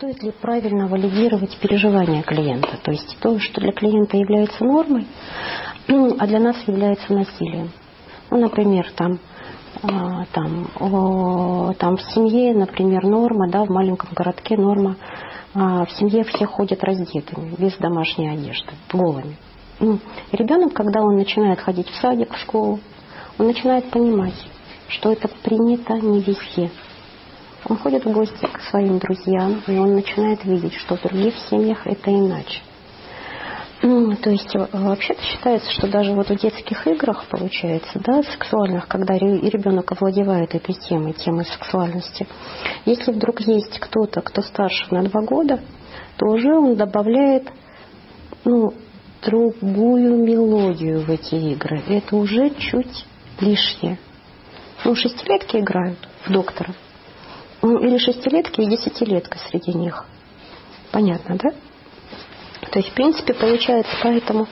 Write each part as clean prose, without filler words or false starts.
стоит ли правильно валидировать переживания клиента? То есть то, что для клиента является нормой, а для нас является насилием. Ну, например, там в семье, например, норма, да, в маленьком городке норма, в семье все ходят раздетыми, без домашней одежды, голыми. Ребенок, когда он начинает ходить в садик, в школу, он начинает понимать, что это принято не везде. Он ходит в гости к своим друзьям, и он начинает видеть, что в других семьях это иначе. То есть вообще-то считается, что даже вот в детских играх, получается, да, сексуальных, когда ребенок овладевает этой темой сексуальности, если вдруг есть кто-то, кто старше на 2 года, то уже он добавляет другую мелодию в эти игры. Это уже чуть лишнее. 6-летки играют в доктора. Или 6-летки и 10-летка среди них. Понятно, да? То есть, в принципе, получается, поэтому,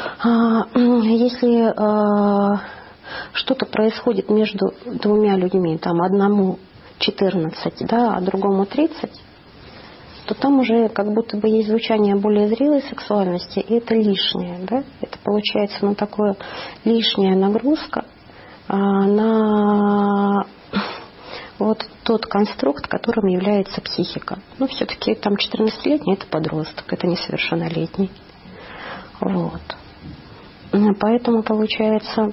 если что-то происходит между 2 людьми, там одному 14, да, а другому 30, то там уже как будто бы есть звучание более зрелой сексуальности, и это лишнее, да? Это получается, такое лишняя нагрузка на вот тот конструкт, которым является психика. Все-таки там 14-летний это подросток, это несовершеннолетний. Вот. Поэтому получается,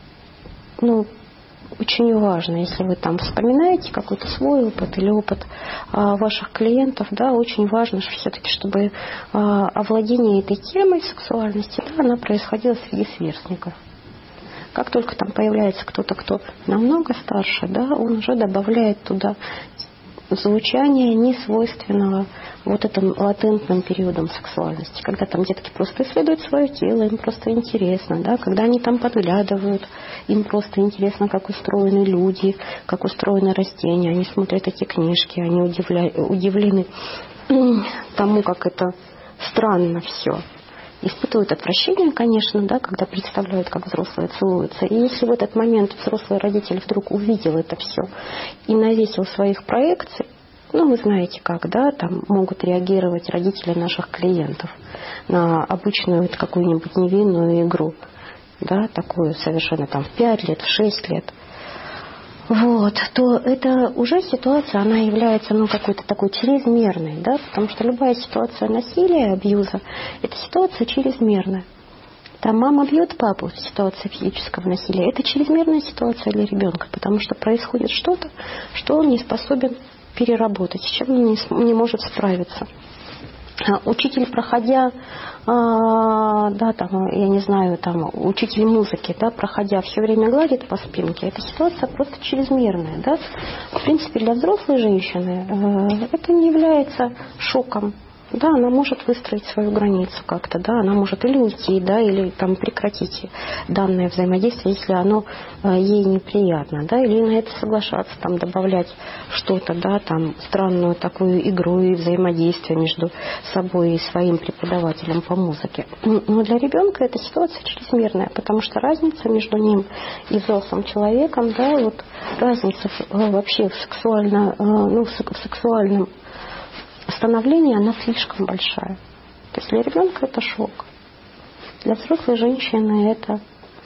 очень важно, если вы там вспоминаете какой-то свой опыт или опыт ваших клиентов, да, очень важно все-таки, чтобы овладение этой темой сексуальности, да, она происходила среди сверстников. Как только там появляется кто-то, кто намного старше, да, он уже добавляет туда звучание несвойственного вот этим латентным периодам сексуальности, когда там детки просто исследуют свое тело, им просто интересно, да, когда они там подглядывают, им просто интересно, как устроены люди, как устроены растения, они смотрят эти книжки, они удивлены тому, как это странно все. Испытывают отвращение, конечно, да, когда представляют, как взрослые целуются. И если в этот момент взрослый родитель вдруг увидел это все и навесил своих проекций, вы знаете как, да, там могут реагировать родители наших клиентов на обычную какую-нибудь невинную игру, да, такую совершенно там в 5 лет, в 6 лет. Вот, то это уже ситуация, она является, какой-то такой чрезмерной, да, потому что любая ситуация насилия, абьюза, это ситуация чрезмерная. Там мама бьет папу, ситуация физического насилия, это чрезмерная ситуация для ребенка, потому что происходит что-то, что он не способен переработать, с чем он не может справиться. Учитель, проходя, да, там, я не знаю, там, учитель музыки, да, проходя, все время гладит по спинке, эта ситуация просто чрезмерная, да. В принципе, для взрослой женщины это не является шоком. Да, она может выстроить свою границу как-то, да, она может или уйти, да, или там прекратить данное взаимодействие, если оно ей неприятно, да, или на это соглашаться, там добавлять что-то, да, там странную такую игру и взаимодействие между собой и своим преподавателем по музыке. Но для ребенка эта ситуация чрезмерная, потому что разница между ним и взрослым человеком, да, вот разница вообще в сексуальном становление, она слишком большая. То есть для ребенка это шок. Для взрослой женщины это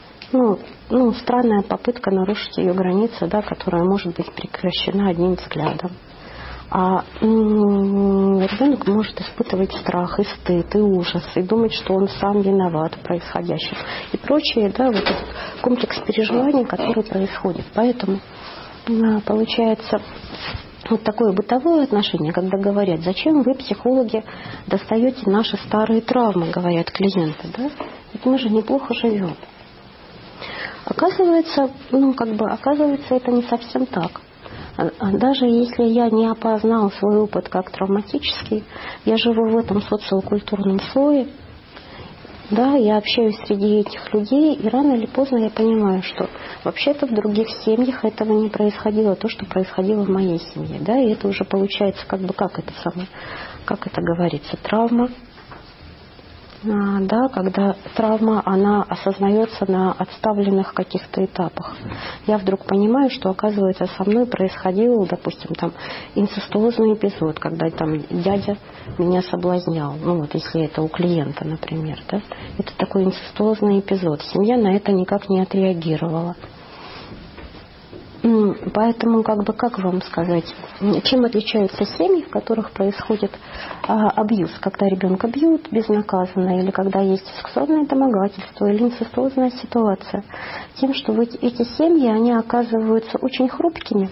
странная попытка нарушить ее границы, да, которая может быть прекращена одним взглядом. А ребенок может испытывать страх, и стыд, и ужас, и думать, что он сам виноват в происходящем. И прочие, да, вот этот комплекс переживаний, который происходит. Поэтому получается вот такое бытовое отношение, когда говорят, зачем вы, психологи, достаете наши старые травмы, говорят клиенты, да? Ведь мы же неплохо живем. Оказывается, оказывается, это не совсем так. Даже если я не опознал свой опыт как травматический, я живу в этом социокультурном слое, да, я общаюсь среди этих людей, и рано или поздно я понимаю, что вообще-то в других семьях этого не происходило, то, что происходило в моей семье, да, и это уже получается как это говорится, травма да, когда травма, она осознается на отставленных каких-то этапах. Я вдруг понимаю, что, оказывается, со мной происходил, допустим, там инцестуозный эпизод, когда там дядя меня соблазнял. Ну вот если это у клиента, например, да, это такой инцестуозный эпизод. Семья на это никак не отреагировала. Поэтому, как вам сказать, чем отличаются семьи, в которых происходит абьюз, когда ребенка бьют безнаказанно, или когда есть сексуальное домогательство, или инцестуозная ситуация? Тем, что эти семьи, они оказываются очень хрупкими,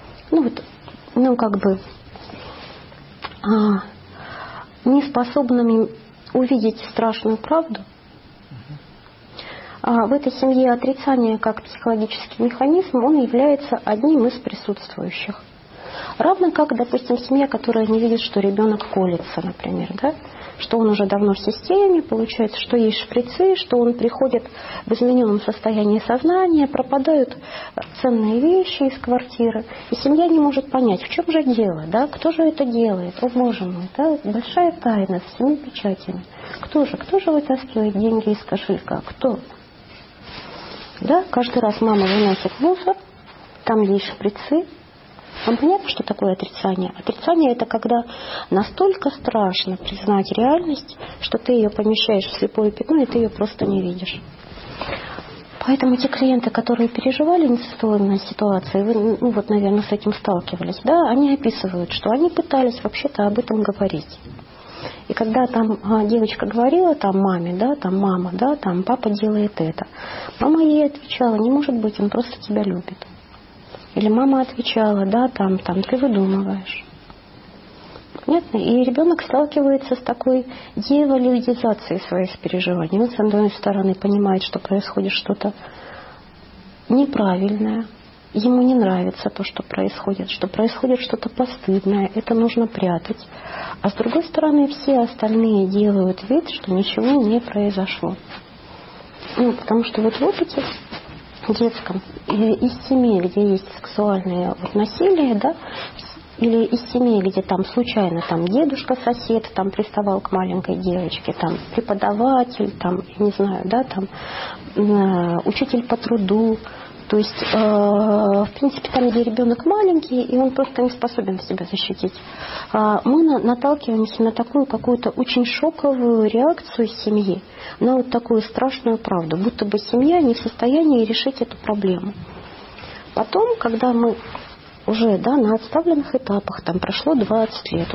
неспособными увидеть страшную правду. В этой семье отрицание как психологический механизм, он является одним из присутствующих. Равно как, допустим, семья, которая не видит, что ребенок колется, например, да? Что он уже давно в системе, получается, что есть шприцы, что он приходит в измененном состоянии сознания, пропадают ценные вещи из квартиры, и семья не может понять, в чем же дело, да? Кто же это делает, о боже мой, да? Большая тайна с 7 печатями. Кто же вытаскивает деньги из кошелька, кто? Да, каждый раз мама выносит мусор, там есть шприцы. Вам понятно, что такое отрицание? Отрицание — это когда настолько страшно признать реальность, что ты ее помещаешь в слепое пятно, и ты ее просто не видишь. Поэтому те клиенты, которые переживали инцестуозные ситуации, вы, наверное, с этим сталкивались, да, они описывают, что они пытались вообще-то об этом говорить. И когда там девочка говорила маме, да, мама, да, папа делает это, мама ей отвечала: не может быть, он просто тебя любит. Или мама отвечала: да, ты выдумываешь. Понятно? И ребенок сталкивается с такой девалюдизацией своих переживаний. Он, с одной стороны, понимает, что происходит что-то неправильное, ему не нравится то, что происходит что-то постыдное, это нужно прятать. А с другой стороны, все остальные делают вид, что ничего не произошло. Потому что в опыте детском, из семей, где есть сексуальное насилие, да, или из семей, где случайно дедушка, сосед приставал к маленькой девочке, преподаватель, не знаю, да, учитель по труду. То есть, в принципе, где ребенок маленький, и он просто не способен себя защитить, мы наталкиваемся на такую какую-то очень шоковую реакцию семьи, на такую страшную правду, будто бы семья не в состоянии решить эту проблему. Потом, когда мы уже на отставленных этапах, прошло 20 лет,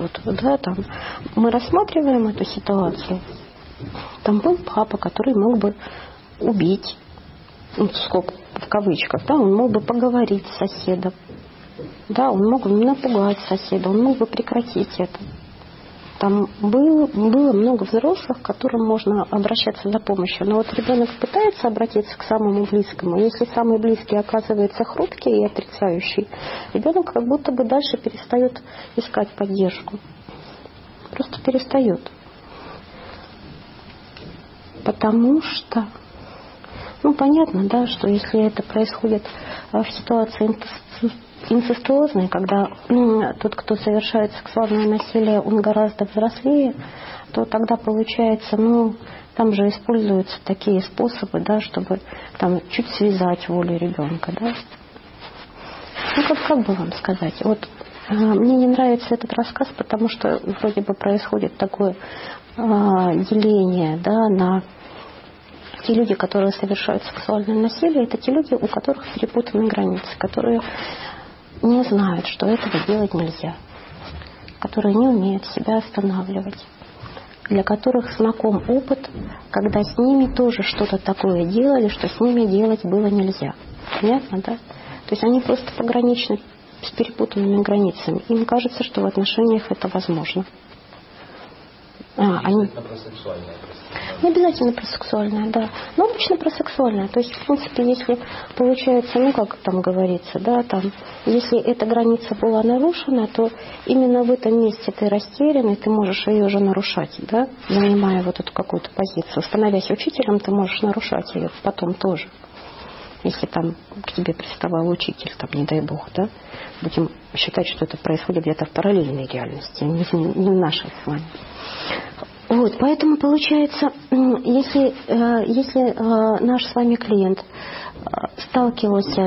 мы рассматриваем эту ситуацию, был папа, который мог бы убить, сколько в кавычках, да, он мог бы поговорить с соседом, да, он мог бы напугать соседа, он мог бы прекратить это. Было много взрослых, к которым можно обращаться за помощью. Но ребенок пытается обратиться к самому близкому. Если самый близкий оказывается хрупкий и отрицающий, ребенок как будто бы дальше перестает искать поддержку. Просто перестает. Потому что понятно, да, что если это происходит в ситуации инцестуозной, когда тот, кто совершает сексуальное насилие, он гораздо взрослее, то тогда получается, там же используются такие способы, да, чтобы чуть связать волю ребенка, да. Как бы вам сказать? Мне не нравится этот рассказ, потому что вроде бы происходит такое деление, да, на те люди, которые совершают сексуальное насилие, это те люди, у которых перепутаны границы, которые не знают, что этого делать нельзя, которые не умеют себя останавливать, для которых знаком опыт, когда с ними тоже что-то такое делали, что с ними делать было нельзя. Понятно, да? То есть они просто пограничны с перепутанными границами. Им кажется, что в отношениях это возможно. Не обязательно про сексуальное, да. Но обычно про сексуальное. То есть, в принципе, если получается, как говорится, да, если эта граница была нарушена, то именно в этом месте ты растерян, и ты можешь ее же нарушать, да, занимая эту какую-то позицию. Становясь учителем, ты можешь нарушать ее потом тоже. Если к тебе приставал учитель, не дай бог, да, будем считать, что это происходит где-то в параллельной реальности, не в нашей с вами. Вот, поэтому получается, если наш с вами клиент сталкивался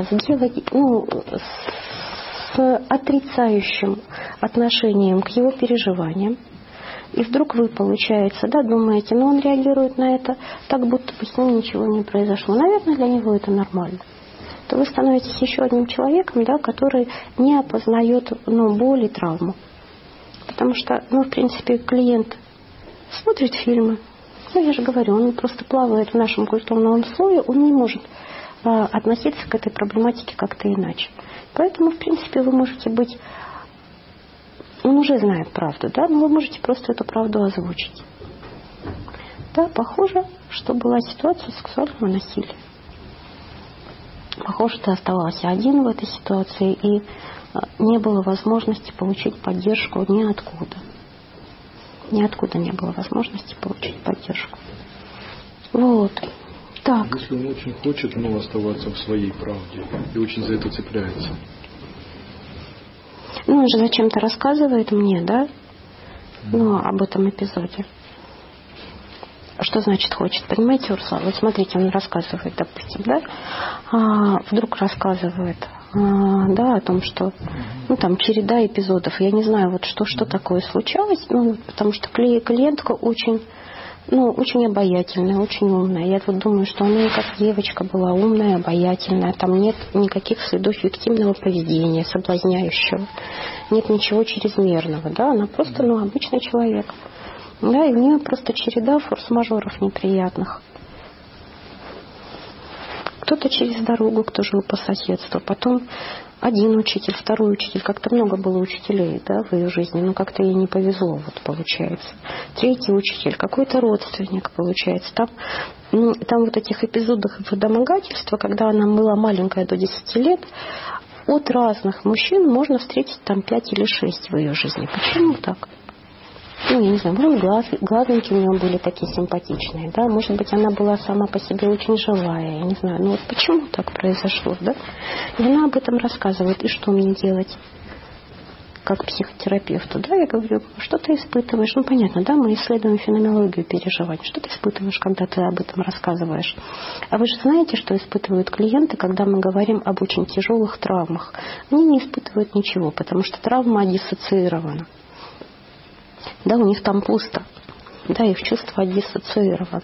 с отрицающим отношением к его переживаниям, и вдруг вы, получается, думаете, он реагирует на это так, будто бы с ним ничего не произошло. Наверное, для него это нормально. То вы становитесь еще одним человеком, который не опознает боль и травму. Потому что, в принципе, клиент смотрит фильмы. Я же говорю, он просто плавает в нашем культурном слое, он не может относиться к этой проблематике как-то иначе. Поэтому, в принципе, вы можете быть... Он уже знает правду, но вы можете просто эту правду озвучить. Похоже, что была ситуация сексуального насилия. Похоже, ты оставался один в этой ситуации, и не было возможности получить поддержку ниоткуда. Ниоткуда не было возможности получить поддержку. Вот. Так. Если он очень хочет оставаться в своей правде и очень за это цепляется. Он же зачем-то рассказывает мне, об этом эпизоде. Что значит хочет? Понимаете, Урсула? Вот смотрите, он рассказывает, допустим, вдруг рассказывает, о том, что, череда эпизодов. Я не знаю, что такое случалось, потому что клиентка очень обаятельная, очень умная. Я думаю, что она как девочка была умная, обаятельная. Там нет никаких следов фиктивного поведения, соблазняющего. Нет ничего чрезмерного, Она просто, обычный человек. И у нее просто череда форс-мажоров неприятных. Кто-то через дорогу, кто жил по соседству. Потом один учитель, второй учитель. Как-то много было учителей, в ее жизни. Как-то ей не повезло, получается. Третий учитель, какой-то родственник, получается. Там этих эпизодов домогательства, когда она была маленькая, до 10 лет, от разных мужчин можно встретить 5 или 6 в ее жизни. Почему так? Я не знаю, глазоньки у нее были такие симпатичные, Может быть, она была сама по себе очень живая, я не знаю. Почему так произошло, И она об этом рассказывает. И что мне делать? Как психотерапевту, Я говорю, что ты испытываешь? Понятно, мы исследуем феноменологию переживаний. Что ты испытываешь, когда ты об этом рассказываешь? А вы же знаете, что испытывают клиенты, когда мы говорим об очень тяжелых травмах? Они не испытывают ничего, потому что травма диссоциирована. У них там пусто. Их чувства диссоциированы.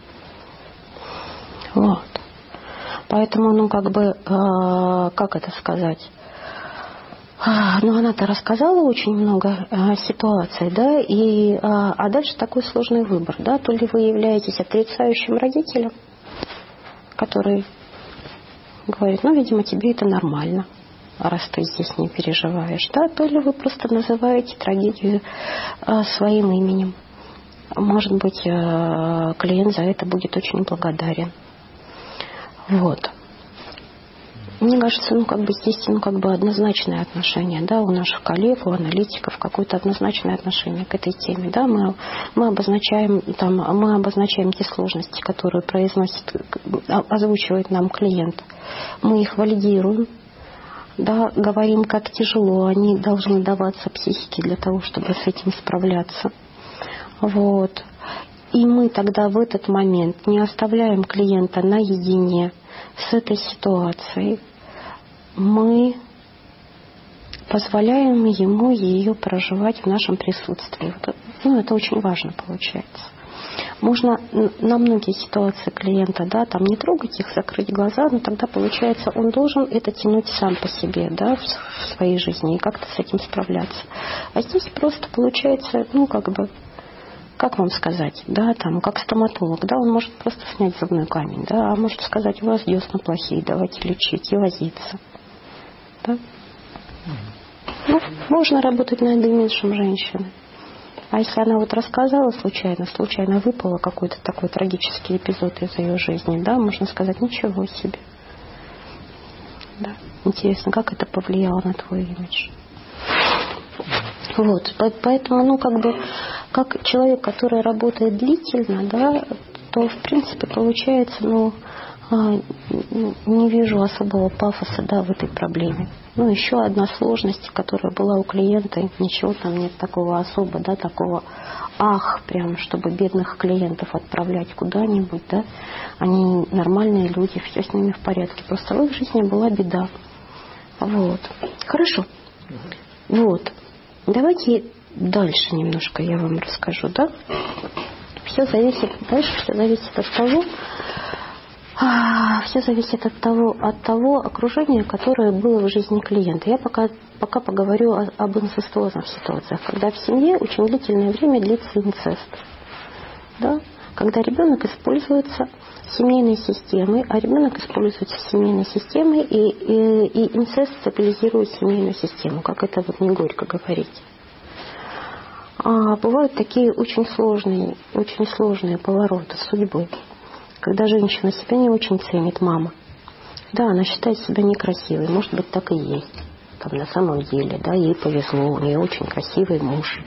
Вот. Поэтому, как это сказать? Она-то рассказала очень много ситуаций, а дальше такой сложный выбор, То ли вы являетесь отрицающим родителем, который говорит, видимо, тебе это нормально, раз ты здесь не переживаешь, то ли вы просто называете трагедию своим именем. Может быть, клиент за это будет очень благодарен. Вот. Мне кажется, здесь однозначное отношение, у наших коллег, у аналитиков, какое-то однозначное отношение к этой теме, мы обозначаем те сложности, которые озвучивает нам клиент, мы их валидируем, говорим, как тяжело они должны даваться психике для того, чтобы с этим справляться, вот. И мы тогда в этот момент не оставляем клиента наедине с этой ситуацией. Мы позволяем ему ее проживать в нашем присутствии. Это очень важно получается. Можно на многие ситуации клиента, не трогать их, закрыть глаза, но тогда получается, он должен это тянуть сам по себе, в своей жизни и как-то с этим справляться. А здесь просто получается, как вам сказать, как стоматолог, он может просто снять зубной камень, а может сказать, у вас десна плохие, давайте лечить и возиться. Можно работать над имиджем женщины. А если она рассказала случайно выпало какой-то такой трагический эпизод из ее жизни, можно сказать, ничего себе. Интересно, как это повлияло на твой имидж? Вот, поэтому, как человек, который работает длительно, то, в принципе, получается, не вижу особого пафоса, в этой проблеме. Ну, еще одна сложность, которая была у клиента, ничего там нет такого особо, да, такого прям, чтобы бедных клиентов отправлять куда-нибудь, да, они нормальные люди, все с ними в порядке, просто в их жизни была беда. Вот. Хорошо. Вот. Давайте дальше немножко я вам расскажу, да. Все зависит от того окружения, которое было в жизни клиента. Я пока поговорю об инцестуозных ситуациях, когда в семье очень длительное время длится инцест. Да? Когда ребенок используется семейной системой, и инцест стабилизирует семейную систему, как это вот не горько говорить. Бывают такие очень сложные повороты судьбы, когда женщина себя не очень ценит, мама. Да, она считает себя некрасивой, может быть, так и есть. Там на самом деле, да, ей повезло, у нее очень красивый муж.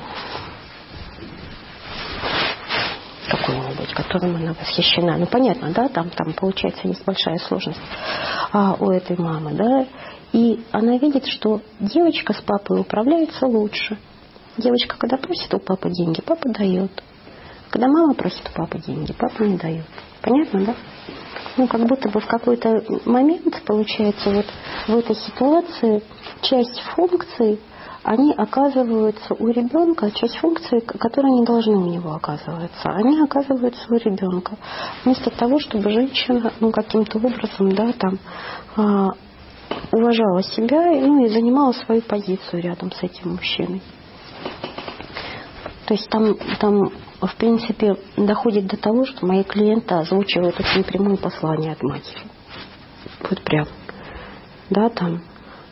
Какой-нибудь, которым она восхищена. Ну, понятно, да, там получается, есть большая сложность у этой мамы, да. И она видит, что девочка с папой управляется лучше. Девочка, когда просит у папы деньги, папа дает. Когда мама просит у папы деньги, папа не дает. Понятно, да? Ну, как будто бы в какой-то момент, получается, вот в этой ситуации часть функций, они оказываются у ребенка, часть функций, которые не должны у него оказываться, они оказываются у ребенка. Вместо того, чтобы женщина, ну, каким-то образом, да, там, уважала себя, ну, и занимала свою позицию рядом с этим мужчиной. То есть там в принципе, доходит до того, что мои клиенты озвучивают очень прямое послание от матери. Вот прям. Да, там.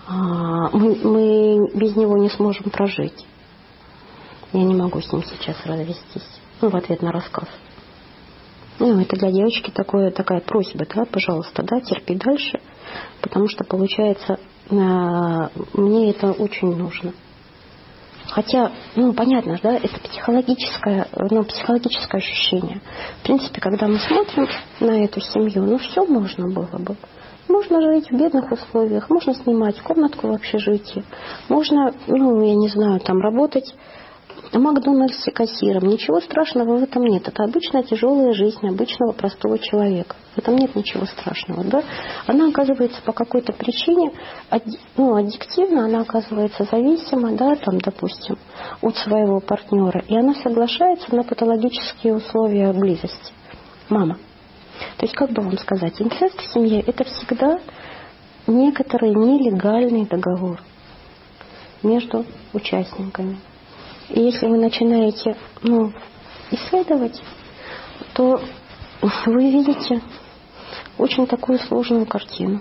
Мы без него не сможем прожить. Я не могу с ним сейчас развестись. Ну, в ответ на рассказ. Ну, это для девочки такая просьба, да, пожалуйста, да, терпи дальше, потому что, получается, мне это очень нужно. Хотя, ну, понятно, да, это психологическое ощущение. В принципе, когда мы смотрим на эту семью, ну, все можно было бы. Можно жить в бедных условиях, можно снимать комнатку в общежитии, можно, ну, я не знаю, там работать в Макдональдсе кассиром. Ничего страшного в этом нет. Это обычная тяжелая жизнь обычного простого человека. В этом нет ничего страшного. Да? Она оказывается по какой-то причине, аддиктивно, она оказывается зависима, да, там, допустим, от своего партнера. И она соглашается на патологические условия близости. Мама. То есть, как бы вам сказать, инцест в семье – это всегда некоторый нелегальный договор между участниками. И если вы начинаете, исследовать, то вы видите очень такую сложную картину.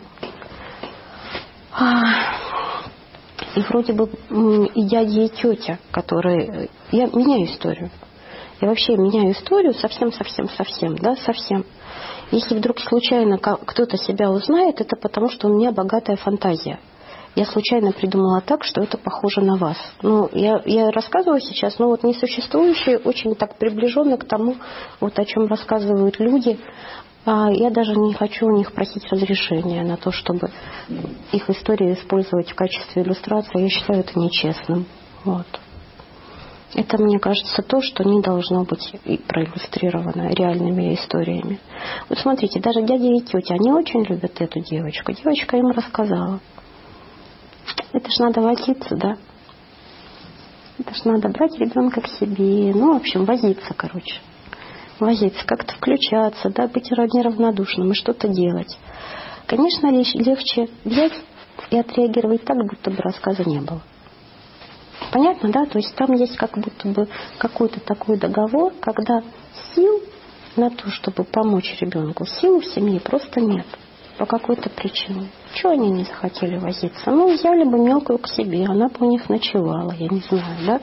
И вроде бы и дядя, и тетя, которые... Я меняю историю. Я вообще меняю историю совсем, да, совсем. Если вдруг случайно кто-то себя узнает, это потому, что у меня богатая фантазия. Я случайно придумала так, что это похоже на вас. Ну, я рассказываю сейчас, но вот несуществующие, очень так приближенно к тому, вот о чем рассказывают люди. Я даже не хочу у них просить разрешения на то, чтобы их историю использовать в качестве иллюстрации. Я считаю это нечестным. Вот. Это, мне кажется, то, что не должно быть проиллюстрировано реальными историями. Вот смотрите, даже дядя и тетя, они очень любят эту девочку. Девочка им рассказала. Это ж надо возиться, да? Это ж надо брать ребенка к себе. Ну, в общем, возиться, короче. Возиться, как-то включаться, да, быть неравнодушным и что-то делать. Конечно, легче взять и отреагировать так, будто бы рассказа не было. Понятно, да? То есть там есть как будто бы какой-то такой договор, когда сил на то, чтобы помочь ребенку, сил в семье просто нет. По какой-то причине. Чего они не захотели возиться? Ну, взяли бы мелкую к себе, она бы у них ночевала, я не знаю, да?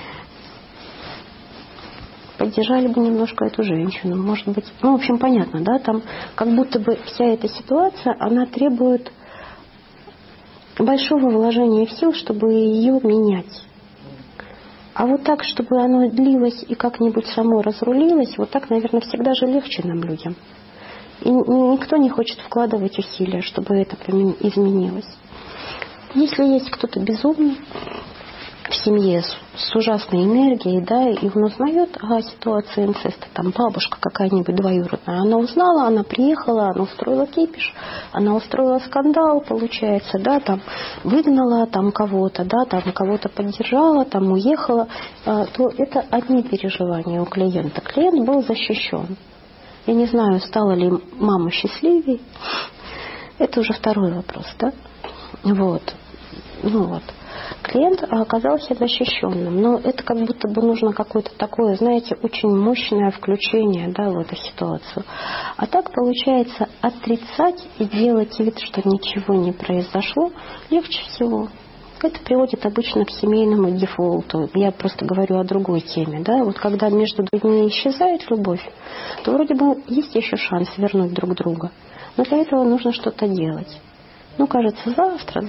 Поддержали бы немножко эту женщину, может быть. Ну, в общем, понятно, да? Там как будто бы вся эта ситуация, она требует большого вложения сил, чтобы ее менять. А вот так, чтобы оно длилось и как-нибудь само разрулилось, вот так, наверное, всегда же легче нам, людям. И никто не хочет вкладывать усилия, чтобы это изменилось. Если есть кто-то безумный в семье с ужасной энергией, да, и он узнает о ситуации инцеста, там бабушка какая-нибудь двоюродная, она узнала, она приехала, она устроила кипиш, она устроила скандал, получается, да, там выгнала там кого-то, да, там кого-то поддержала, там уехала, то это одни переживания у клиента. Клиент был защищен. Я не знаю, стала ли мама счастливее, это уже второй вопрос, да, вот, ну вот. Клиент оказался защищенным, но это как будто бы нужно какое-то такое, знаете, очень мощное включение, да, в эту ситуацию. А так получается отрицать и делать вид, что ничего не произошло, легче всего. Это приводит обычно к семейному дефолту. Я просто говорю о другой теме, да. Вот когда между людьми исчезает любовь, то вроде бы есть еще шанс вернуть друг друга, но для этого нужно что-то делать. Ну, кажется, завтра.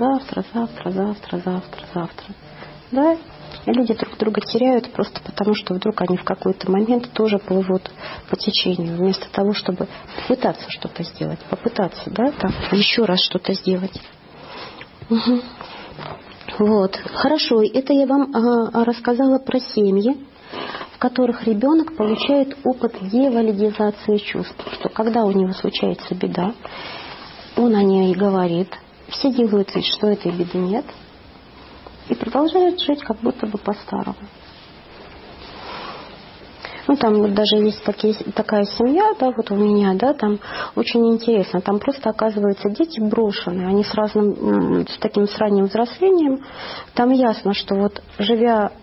Да? И люди друг друга теряют просто потому, что вдруг они в какой-то момент тоже плывут по течению. Вместо того, чтобы попытаться что-то сделать, да, там, еще раз что-то сделать. Угу. Вот. Хорошо, это я вам рассказала про семьи, в которых ребенок получает опыт девалидизации чувств. Что когда у него случается беда, он о ней говорит, все делают вид, что этой беды нет, и продолжают жить как будто бы по-старому. Ну, там вот даже есть такая семья, да, вот у меня, да, там очень интересно, там просто оказываются дети брошенные, они с ранним взрослением, там ясно, что вот живя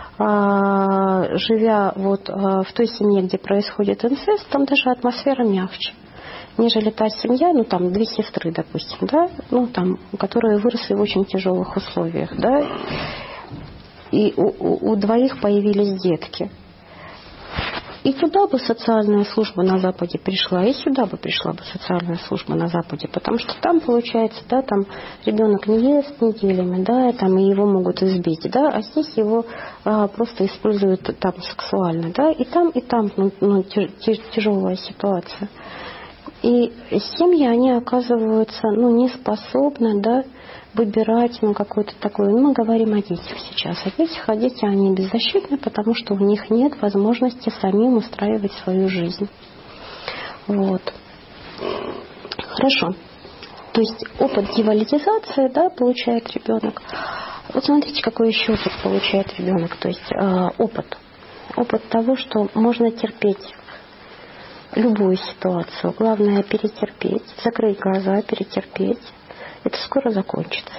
вот в той семье, где происходит инцест, там даже атмосфера мягче, нежели та семья, ну там две сестры, допустим, да, ну там, которые выросли в очень тяжелых условиях, да, и у двоих появились детки. И туда бы социальная служба на Западе пришла, и сюда бы пришла бы социальная служба на Западе, потому что там получается, да, там ребенок не ест неделями, да, там и его могут избить, да, а здесь его просто используют там сексуально, да, и там ну, тяжелая ситуация. И семьи, они оказываются, ну, не способны, да, выбирать, ну, какой-то такой, ну, мы говорим о детях сейчас, а дети, они беззащитны, потому что у них нет возможности самим устраивать свою жизнь. Вот. Хорошо. То есть опыт девалидизации, да, получает ребенок. Вот смотрите, какой еще опыт получает ребенок. То есть опыт того, что можно терпеть любую ситуацию. Главное перетерпеть, закрыть глаза, перетерпеть. Это скоро закончится.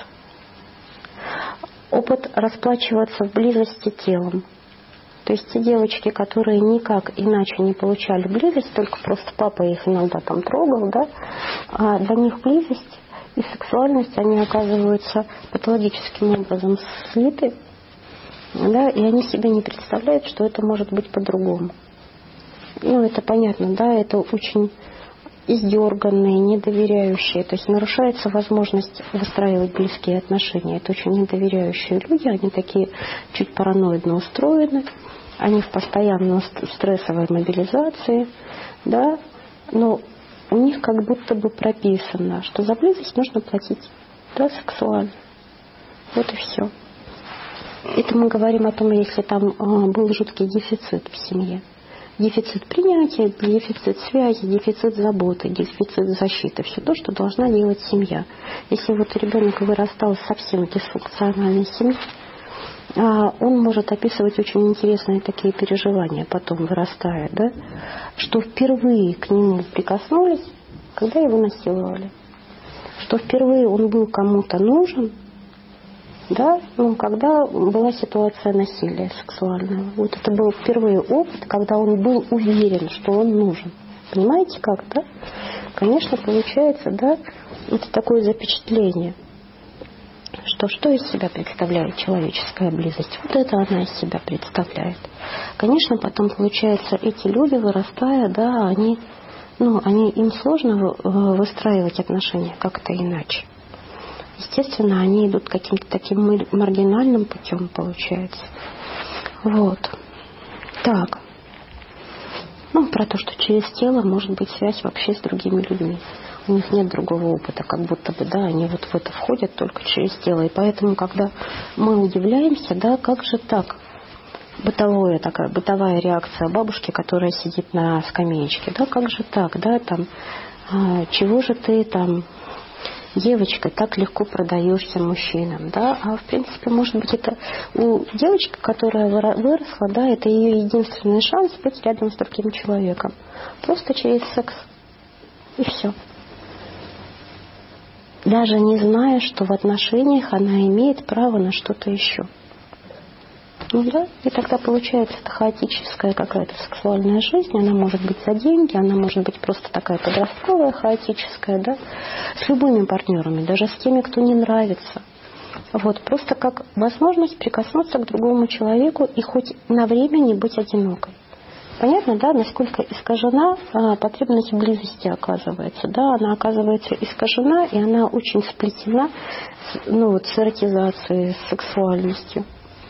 Опыт расплачиваться в близости телом. То есть те девочки, которые никак иначе не получали близость, только просто папа их иногда там трогал, да, а для них близость и сексуальность, они оказываются патологическим образом слиты, да, и они себе не представляют, что это может быть по-другому. Ну, это понятно, да, это очень издерганные, недоверяющие, то есть нарушается возможность выстраивать близкие отношения. Это очень недоверяющие люди, они такие чуть параноидно устроены, они в постоянной стрессовой мобилизации, да, но у них как будто бы прописано, что за близость нужно платить, да, сексуально. Вот и все. Это мы говорим о том, если там был жуткий дефицит в семье. Дефицит принятия, дефицит связи, дефицит заботы, дефицит защиты. Все то, что должна делать семья. Если вот ребенок вырастал в совсем дисфункциональной семье, он может описывать очень интересные такие переживания, потом вырастая, да, что впервые к нему прикоснулись, когда его насиловали. Что впервые он был кому-то нужен, да, ну, когда была ситуация насилия сексуального. Вот это был впервые опыт, когда он был уверен, что он нужен. Понимаете как, да? Конечно, получается, да, это такое запечатление, что из себя представляет человеческая близость. Вот это она из себя представляет. Конечно, потом, получается, эти люди, вырастая, да, им сложно выстраивать отношения как-то иначе. Естественно, они идут каким-то таким маргинальным путем, получается. Вот. Так. Ну, про то, что через тело может быть связь вообще с другими людьми. У них нет другого опыта, как будто бы, да, они вот в это входят только через тело. И поэтому, когда мы удивляемся, да, как же так? Бытовая реакция бабушки, которая сидит на скамеечке, да, как же так, да, там, чего же ты там, девочка, так легко продаешься мужчинам, да, а в принципе, может быть, это у девочки, которая выросла, да, это ее единственный шанс быть рядом с другим человеком, просто через секс, и все. Даже не зная, что в отношениях она имеет право на что-то еще. Ну да, и тогда получается это хаотическая какая-то сексуальная жизнь, она может быть за деньги, она может быть просто такая подростковая, хаотическая, да, с любыми партнерами, даже с теми, кто не нравится. Вот, просто как возможность прикоснуться к другому человеку и хоть на время не быть одинокой. Понятно, да, насколько искажена потребность близости оказывается, да, она оказывается искажена, и она очень сплетена с эротизацией, с сексуальностью.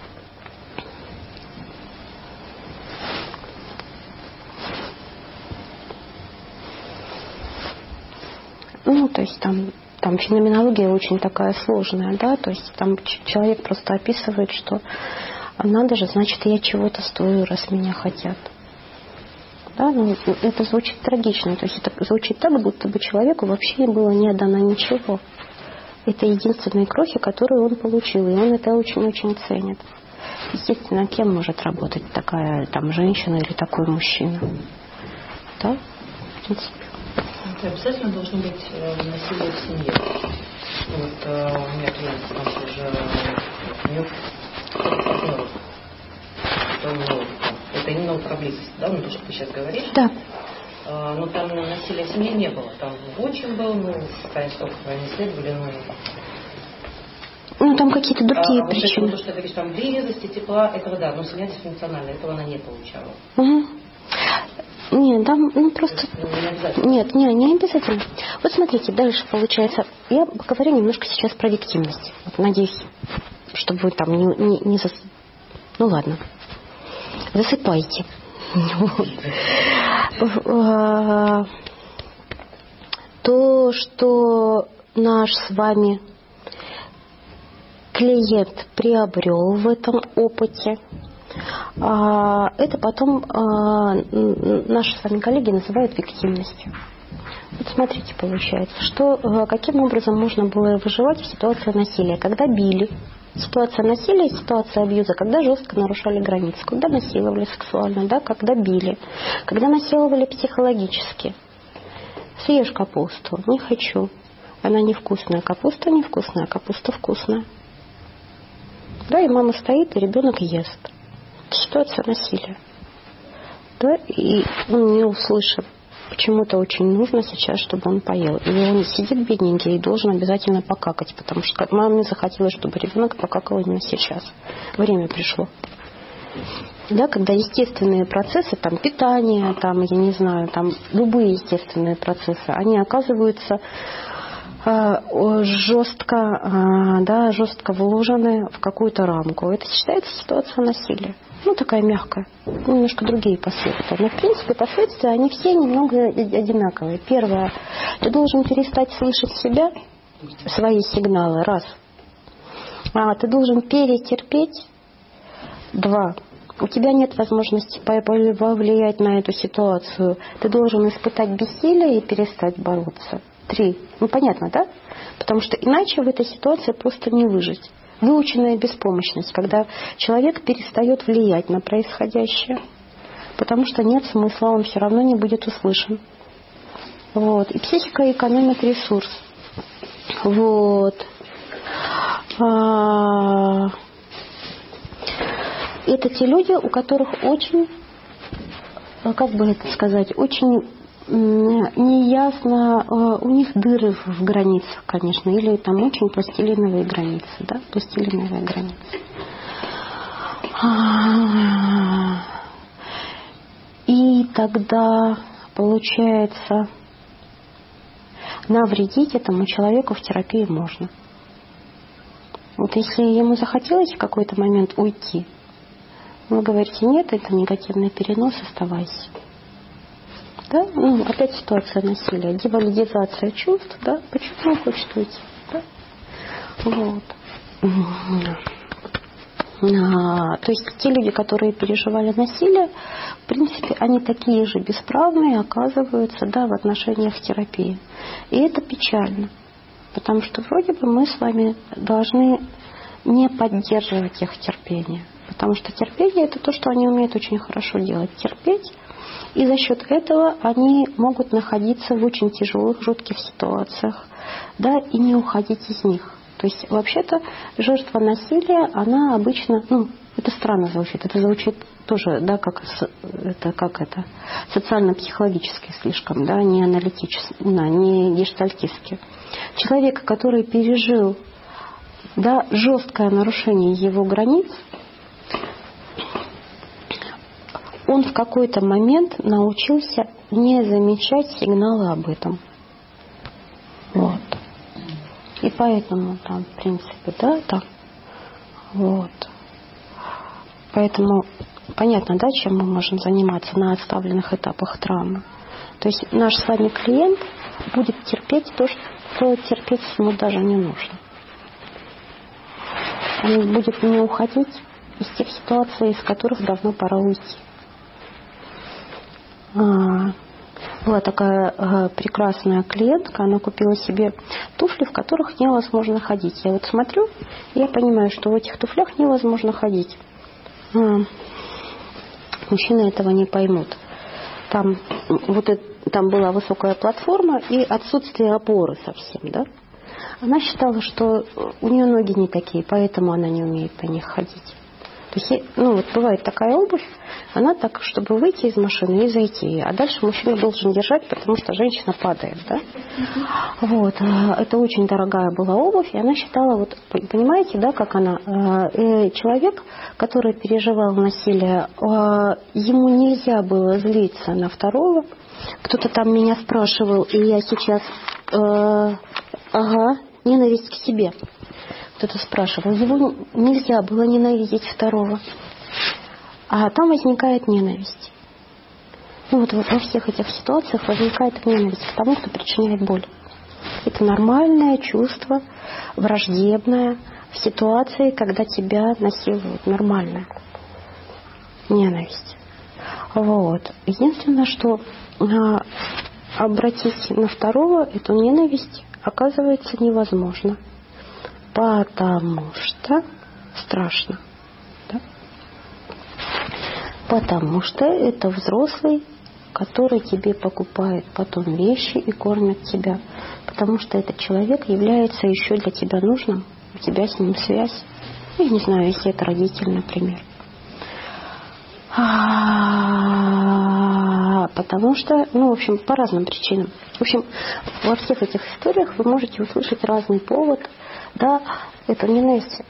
То есть там феноменология очень такая сложная, да, то есть там человек просто описывает, что надо же, значит, я чего-то стою, раз меня хотят. Да, это звучит трагично, то есть это звучит так, будто бы человеку вообще было не дано ничего. Это единственные крохи, которые он получил, и он это очень-очень ценит. Естественно, кем может работать такая там женщина или такой мужчина? Да, в принципе. Это обязательно должно быть насилие в семье. Вот у меня клиент, там тоже у него партнеров. Это именно про близость, да, то, что ты сейчас говоришь? Да. Но там насилия в семье не было. Там очень был, в крайней мере, они исследовали, там какие-то другие причины. Вот то, что ты говоришь, там близости, тепла, этого да, но семья дисфункциональная, этого она не получала. Угу. Нет, там просто... Нет, не обязательно. Вот смотрите, дальше получается... Я говорю немножко сейчас про виктимность. Вот, надеюсь, чтобы вы там не Ну ладно. Засыпайте. То, что наш с вами клиент приобрел в этом опыте, это потом наши с вами коллеги называют виктимностью. Вот смотрите, получается, каким образом можно было выживать в ситуации насилия, когда били. Ситуация насилия, ситуация абьюза, когда жестко нарушали границы, когда насиловали сексуально, да, когда били, когда насиловали психологически. Съешь капусту, не хочу. Она невкусная, капуста невкусная, капуста вкусная. Да, и мама стоит, и ребенок ест. Ситуация насилия. Да, и он не услышан. Почему-то очень нужно сейчас, чтобы он поел. И он сидит бедненький и должен обязательно покакать, потому что маме захотелось, чтобы ребенок покакал именно сейчас. Время пришло. Да, когда естественные процессы, там питание, там, я не знаю, там любые естественные процессы, они оказываются жестко вложены в какую-то рамку. Это считается ситуация насилия. Такая мягкая. Немножко другие последствия. Но, в принципе, последствия, они все немного одинаковые. Первое. Ты должен перестать слышать себя, свои сигналы. Раз. Ты должен перетерпеть. Два. У тебя нет возможности повлиять на эту ситуацию. Ты должен испытать бессилие и перестать бороться. Три. Понятно, да? Потому что иначе в этой ситуации просто не выжить. Выученная беспомощность, когда человек перестает влиять на происходящее, потому что нет смысла, он все равно не будет услышан. Вот. И психика экономит ресурс. Вот. Это те люди, у которых очень, как бы это сказать, очень неясно, у них дыры в границах, конечно, или там очень пластилиновые границы, да, пластилиновые границы. И тогда получается, навредить этому человеку в терапии можно. Вот если ему захотелось в какой-то момент уйти, вы говорите, нет, это негативный перенос, оставайся. Да? Ну, опять ситуация насилия, девалидизация чувств, да? Почему он хочет уйти? Да? Вот. То есть те люди, которые переживали насилие, в принципе, они такие же бесправные оказываются, да, в отношениях терапии. И это печально, потому что вроде бы мы с вами должны не поддерживать их терпение, потому что терпение — это то, что они умеют очень хорошо делать, терпеть, и за счет этого они могут находиться в очень тяжелых, жутких ситуациях, да, и не уходить из них. То есть, вообще-то, жертва насилия, она обычно, ну, это странно звучит, это звучит тоже, да, как это социально-психологически слишком, да, не аналитически, да, не гештальтистски. Человек, который пережил, да, жесткое нарушение его границ, он в какой-то момент научился не замечать сигналы об этом. Вот. И поэтому там, в принципе, да, так. Вот. Поэтому понятно, да, чем мы можем заниматься на отставленных этапах травмы. То есть наш с вами клиент будет терпеть то, что терпеть ему даже не нужно. Он будет не уходить из тех ситуаций, из которых давно пора уйти. Была такая прекрасная клиентка, она купила себе туфли, в которых невозможно ходить. Я вот смотрю, и я понимаю, что в этих туфлях невозможно ходить. Мужчины этого не поймут. Там была высокая платформа и отсутствие опоры совсем, да? Она считала, что у нее ноги не такие, поэтому она не умеет по них ходить. То есть, ну, вот бывает такая обувь, она так, чтобы выйти из машины и зайти, а дальше мужчина должен держать, потому что женщина падает, да? Вот, это очень дорогая была обувь, и она считала, вот, понимаете, да, как она, человек, который переживал насилие, ему нельзя было злиться на второго. Кто-то там меня спрашивал, и я сейчас, ненависть к себе. Кто-то спрашивал, его нельзя было ненавидеть второго. А там возникает ненависть. Ну вот во всех этих ситуациях возникает ненависть к тому, кто причиняет боль. Это нормальное чувство, враждебное, в ситуации, когда тебя насилуют. Нормальное. Ненависть. Вот. Единственное, что обратить на второго эту ненависть оказывается невозможно. Потому что страшно. Да? Потому что это взрослый, который тебе покупает потом вещи и кормит тебя. Потому что этот человек является еще для тебя нужным. У тебя с ним связь. Я не знаю, если это родитель, например. Потому что, ну, в общем, по разным причинам. В общем, во всех этих историях вы можете услышать разный повод. Да, это ненависть,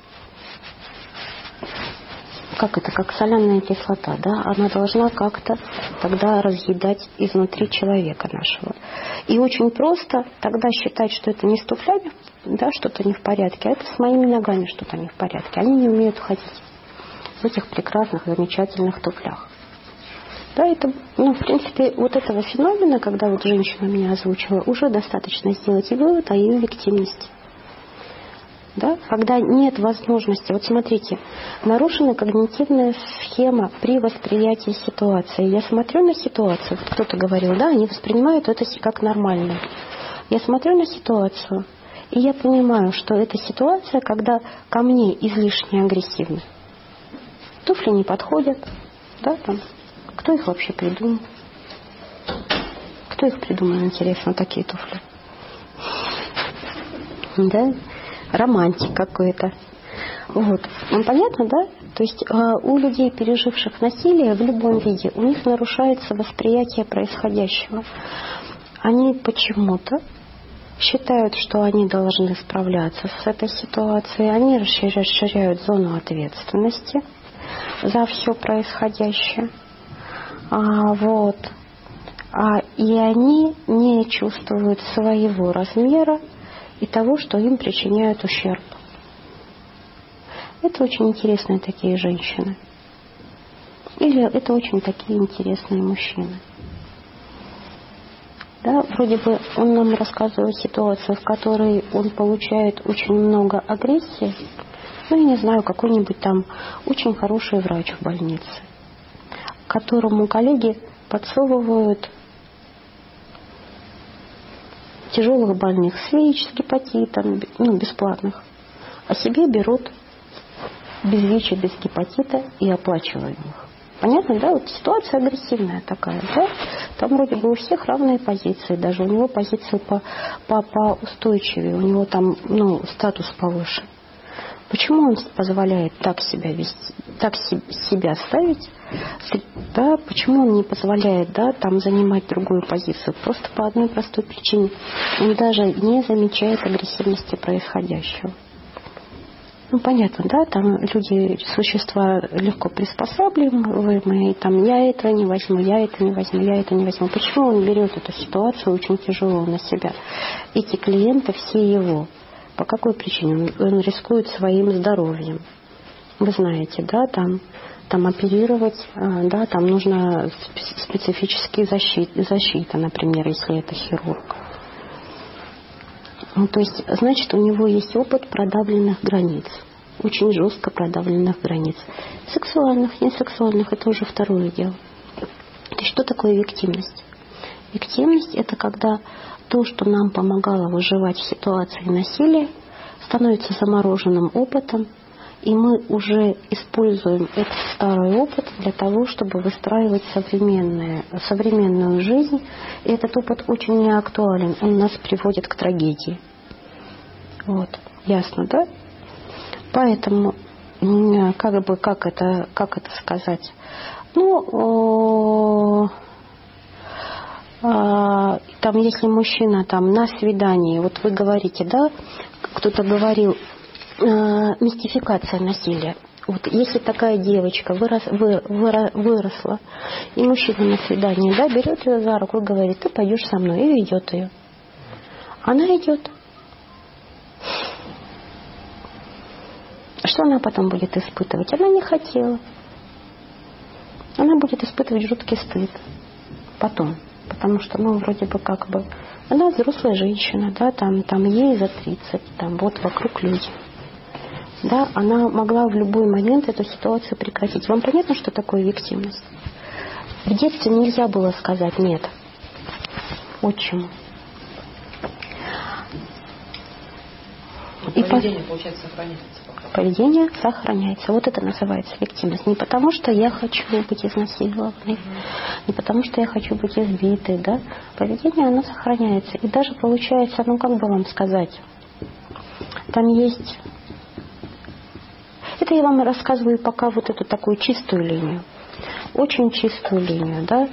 как соляная кислота, да, она должна как-то тогда разъедать изнутри человека нашего. И очень просто тогда считать, что это не с туфлями, да, что-то не в порядке, а это с моими ногами что-то не в порядке. Они не умеют ходить в этих прекрасных, замечательных туфлях. Да, это, ну, в принципе, вот этого феномена, когда вот женщина меня озвучила, уже достаточно сделать вывод о ее виктимности. Да? Когда нет возможности, вот смотрите, нарушена когнитивная схема при восприятии ситуации. Я смотрю на ситуацию, вот кто-то говорил, да, они воспринимают это как нормально. Я смотрю на ситуацию, и я понимаю, что это ситуация, когда ко мне излишне агрессивны. Туфли не подходят, да, там. Кто их вообще придумал? Кто их придумал, интересно, такие туфли? Да? Романтик какой-то. Вот. Ну, понятно, да? То есть у людей, переживших насилие в любом виде, у них нарушается восприятие происходящего. Они почему-то считают, что они должны справляться с этой ситуацией. Они расширяют зону ответственности за все происходящее. И они не чувствуют своего размера и того, что им причиняют ущерб. Это очень интересные такие женщины. Или это очень такие интересные мужчины. да, вроде бы он нам рассказывает ситуацию, в которой он получает очень много агрессии, ну, я не знаю, какой-нибудь там очень хороший врач в больнице, которому коллеги подсовывают тяжелых больных с ВИЧ, с гепатитом, ну, бесплатных, а себе берут без ВИЧа, без гепатита и оплачивают их. Понятно, да? Вот ситуация агрессивная такая, да? Там вроде бы у всех равные позиции, даже у него позиции поустойчивее, у него там, ну, статус повыше. Почему он позволяет так себя вести, так себя ставить, да? Почему он не позволяет, да, там занимать другую позицию? Просто по одной простой причине. Он даже не замечает агрессивности происходящего. Ну, понятно, да, там люди, существа легко приспосабливаемые, там я этого не возьму, я это не возьму, я это не возьму. Почему он берет эту ситуацию очень тяжело на себя? Эти клиенты все его. По какой причине? Он рискует своим здоровьем. Вы знаете, да, там оперировать, да, там нужна специфическая защита, например, если это хирург. Ну, то есть, значит, у него есть опыт продавленных границ. Очень жестко продавленных границ. Сексуальных, несексуальных, это уже второе дело. И что такое виктимность? Виктимность – это когда то, что нам помогало выживать в ситуации насилия, становится замороженным опытом, и мы уже используем этот старый опыт для того, чтобы выстраивать современную жизнь. И этот опыт очень неактуален, он нас приводит к трагедии. Вот, ясно, да? Поэтому, как это сказать? Ну, там, если мужчина там на свидании, вот вы говорите, да, кто-то говорил, мистификация насилия. Вот если такая девочка выросла, и мужчина на свидании, да, берет ее за руку и говорит, ты пойдешь со мной, и ведет ее. Она идет. Что она потом будет испытывать? Она не хотела. Она будет испытывать жуткий стыд. Потом. Потому что, ну, вроде бы как бы, она взрослая женщина, да, там ей за 30, там вот вокруг люди. Да, она могла в любой момент эту ситуацию прекратить. Вам понятно, что такое виктимность? В детстве нельзя было сказать «нет». Отчиму. И поведение, получается, сохраняется. Поведение сохраняется. Вот это называется виктимность. Не потому, что я хочу быть изнасилованной, не потому, что я хочу быть избитой, да. Поведение, оно сохраняется. И даже получается, ну как бы вам сказать, там есть... Это я вам рассказываю пока вот эту такую чистую линию. Очень чистую линию, да.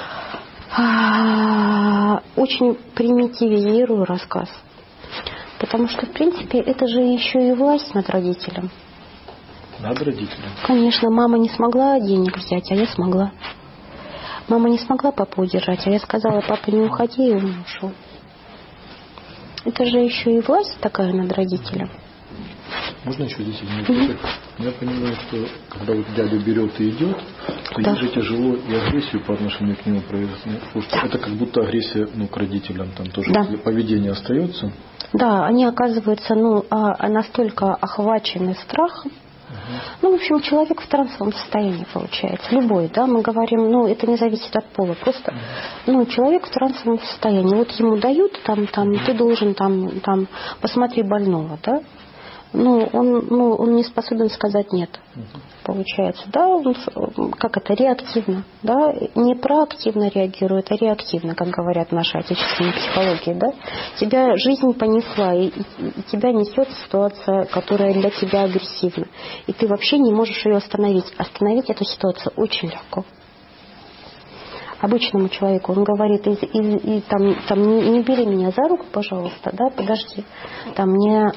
Очень примитивизирую рассказ. Потому что, в принципе, это же еще и власть над родителем. Над родителем? Конечно, мама не смогла денег взять, а я смогла. Мама не смогла папу удержать, а я сказала, папа, не уходи, и он ушел. Это же еще и власть такая над родителем. Можно еще здесь один? Я понимаю, что когда вот дядя берет и идет, то ей же тяжело и агрессию по отношению к нему произвести. Потому что это как будто агрессия, ну, к родителям там тоже поведение остается. Да, они оказываются, ну, настолько охвачены страхом. Ну, в общем, человек в трансовом состоянии получается. Любой, да, мы говорим, ну, это не зависит от пола. Просто, ну, человек в трансовом состоянии. Вот ему дают, там, ты должен, там, посмотри больного, да. Ну, он не способен сказать нет, получается, да, он, как это, реактивно, да, не проактивно реагирует, а реактивно, как говорят наши отечественные психологии, да, тебя жизнь понесла, и тебя несет ситуация, которая для тебя агрессивна, и ты вообще не можешь ее остановить. Остановить эту ситуацию очень легко. Обычному человеку он говорит, там не бери меня за руку, пожалуйста, да, подожди, там мне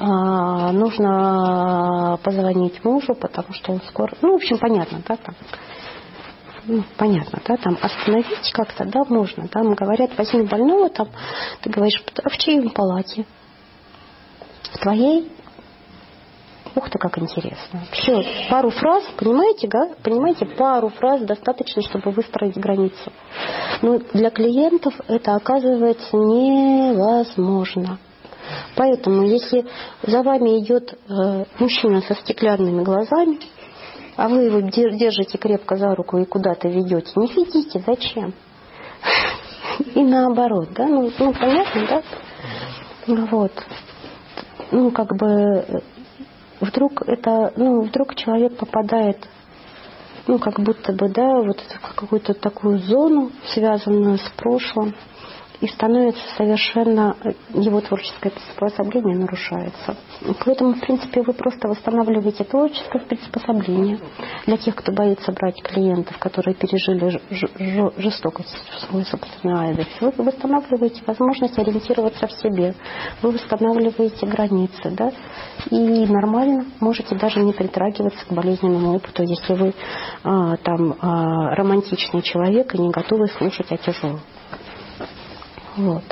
нужно позвонить мужу, потому что он скоро, ну, в общем, понятно, да, там, ну, понятно, да, там остановить как-то, да, можно, там говорят, возьми больного, там, ты говоришь, а в чьей палате? В твоей? Ух ты, как интересно. Все, пару фраз, понимаете, да? Понимаете, пару фраз достаточно, чтобы выстроить границу. Но для клиентов это оказывается невозможно. Поэтому, если за вами идет мужчина со стеклянными глазами, а вы его держите крепко за руку и куда-то ведете, не ведите, зачем? И наоборот, да? Ну понятно, да? Вот. Как бы вдруг человек попадает, как будто бы, да, вот в какую-то такую зону, связанную с прошлым, и становится совершенно, его творческое приспособление нарушается. Поэтому, в принципе, вы просто восстанавливаете творческое приспособление для тех, кто боится брать клиентов, которые пережили жестокость в свой собственный адрес. Вы восстанавливаете возможность ориентироваться в себе. Вы восстанавливаете границы, да, и нормально можете даже не притрагиваться к болезненному опыту, если вы романтичный человек и не готовы слушать о тяжелом. Вот.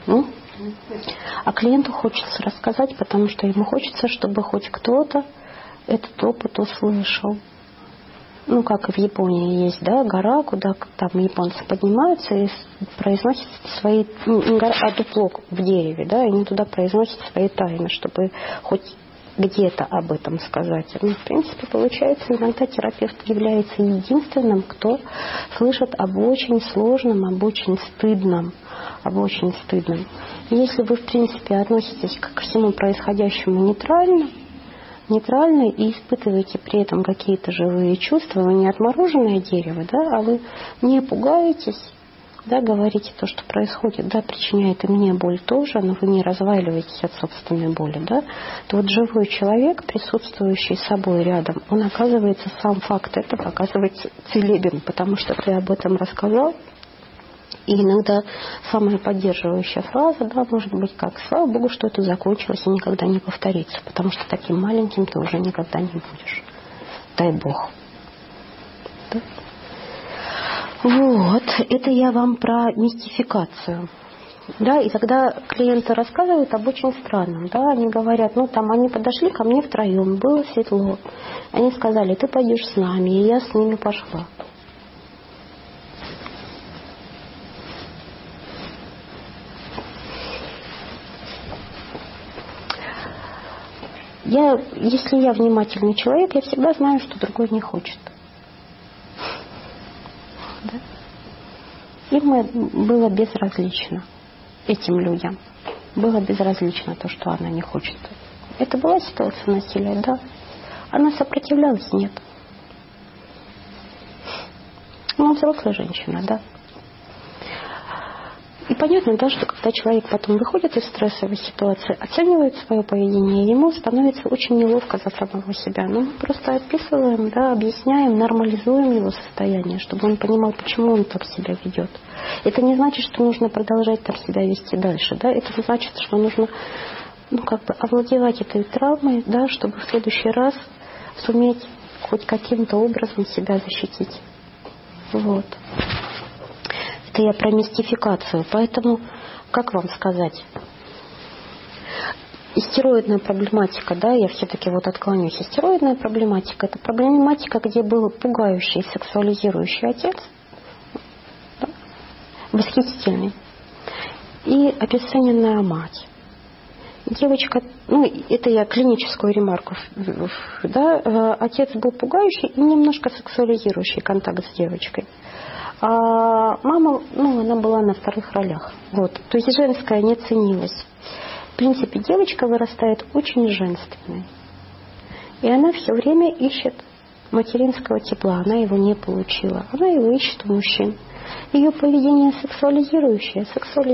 А клиенту хочется рассказать, потому что ему хочется, чтобы хоть кто-то этот опыт услышал. Как и в Японии есть, да, гора, куда там японцы поднимаются и произносят свои, не гора, а дупло в дереве, да, и они туда произносят свои тайны, чтобы хоть где-то об этом сказать. В принципе, получается, иногда терапевт является единственным, кто слышит об очень сложном, об очень стыдном. Если вы, в принципе, относитесь ко всему происходящему нейтрально и испытываете при этом какие-то живые чувства, вы не отмороженное дерево, да, а вы не пугаетесь, да, говорите то, что происходит, да, причиняет и мне боль тоже, но вы не разваливаетесь от собственной боли, да, то вот живой человек, присутствующий с собой рядом, он оказывается, сам факт этого оказывается целебен, потому что ты об этом рассказал. И иногда самая поддерживающая фраза, да, может быть как: слава Богу, что это закончилось и никогда не повторится, потому что таким маленьким ты уже никогда не будешь. Дай Бог. Да? Вот, это я вам про мистификацию. Да, и когда клиенты рассказывают об очень странном, да, они говорят, они подошли ко мне втроем, было светло. Они сказали: ты пойдешь с нами, и я с ними пошла. Если я внимательный человек, я всегда знаю, что другой не хочет. Да? Им было безразлично, этим людям. Было безразлично то, что она не хочет. Это была ситуация насилия, да. Она сопротивлялась, нет. Она взрослая женщина, да. И понятно, да, что когда человек потом выходит из стрессовой ситуации, оценивает свое поведение, ему становится очень неловко за самого себя. Мы просто описываем, да, объясняем, нормализуем его состояние, чтобы он понимал, почему он так себя ведет. Это не значит, что нужно продолжать так себя вести дальше, да. Это значит, что нужно, овладевать этой травмой, да, чтобы в следующий раз суметь хоть каким-то образом себя защитить. Вот. Это я про мистификацию. Поэтому, как вам сказать, истероидная проблематика, да, я все-таки отклонюсь. Истероидная проблематика — это проблематика, где был пугающий, сексуализирующий отец, да, восхитительный, и обесцененная мать. Девочка, это я клиническую ремарку, да, отец был пугающий и немножко сексуализирующий контакт с девочкой. А мама, она была на вторых ролях. Вот. То есть женская не ценилась. В принципе, девочка вырастает очень женственной. И она все время ищет материнского тепла. Она его не получила. Она его ищет у мужчин. Ее поведение сексуализирующее.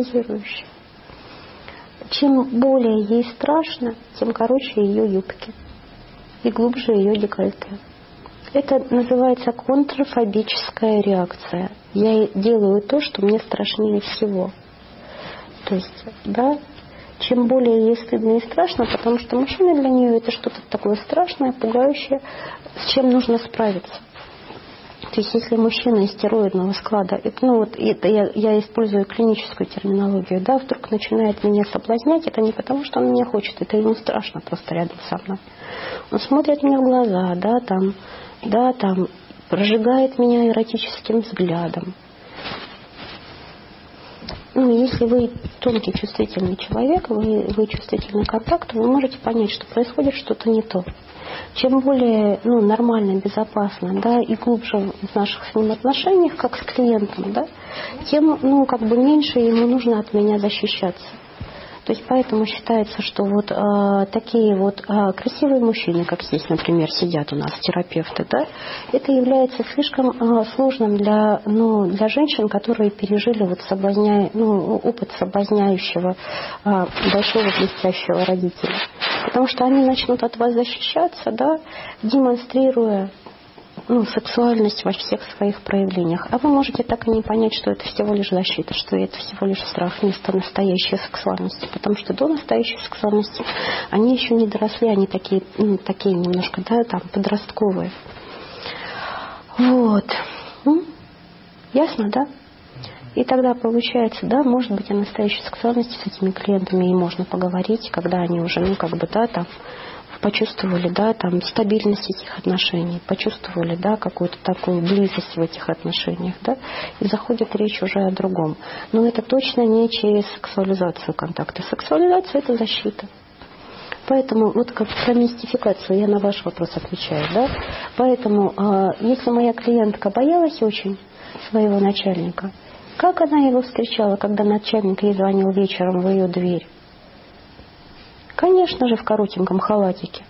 Чем более ей страшно, тем короче ее юбки. И глубже ее декольте. Это называется контрфобическая реакция. Я делаю то, что мне страшнее всего. То есть, да, чем более ей стыдно и страшно, потому что мужчина для нее это что-то такое страшное, пугающее, с чем нужно справиться. То есть если мужчина из стероидного склада, это я использую клиническую терминологию, да, вдруг начинает меня соблазнять, это не потому, что он меня хочет, это ему страшно просто рядом со мной. Он смотрит мне в глаза, там, прожигает меня эротическим взглядом. Если вы тонкий, чувствительный человек, вы чувствительный к контакту, вы можете понять, что происходит что-то не то. Чем более нормально, безопасно, да, и глубже в наших с ним отношениях, как с клиентом, да, тем меньше ему нужно от меня защищаться. То есть поэтому считается, что такие красивые мужчины, как здесь, например, сидят у нас терапевты, да, это является слишком сложным для женщин, которые пережили опыт соблазняющего большого блестящего родителя. Потому что они начнут от вас защищаться, да, демонстрируя сексуальность во всех своих проявлениях. А вы можете так и не понять, что это всего лишь защита, что это всего лишь страх вместо настоящей сексуальности. Потому что до настоящей сексуальности они еще не доросли, они такие немножко, да, там, подростковые. Вот. Ясно, да? И тогда получается, да, может быть, о настоящей сексуальности с этими клиентами и можно поговорить, когда они уже, почувствовали, да, там, стабильность этих отношений, почувствовали, да, какую-то такую близость в этих отношениях, да, и заходит речь уже о другом. Но это точно не через сексуализацию контакта. Сексуализация – это защита. Поэтому, как про мистификацию, я на ваш вопрос отвечаю, да, поэтому, если моя клиентка боялась очень своего начальника, как она его встречала, когда начальник ей звонил вечером в ее дверь? Конечно же, в коротеньком халатике.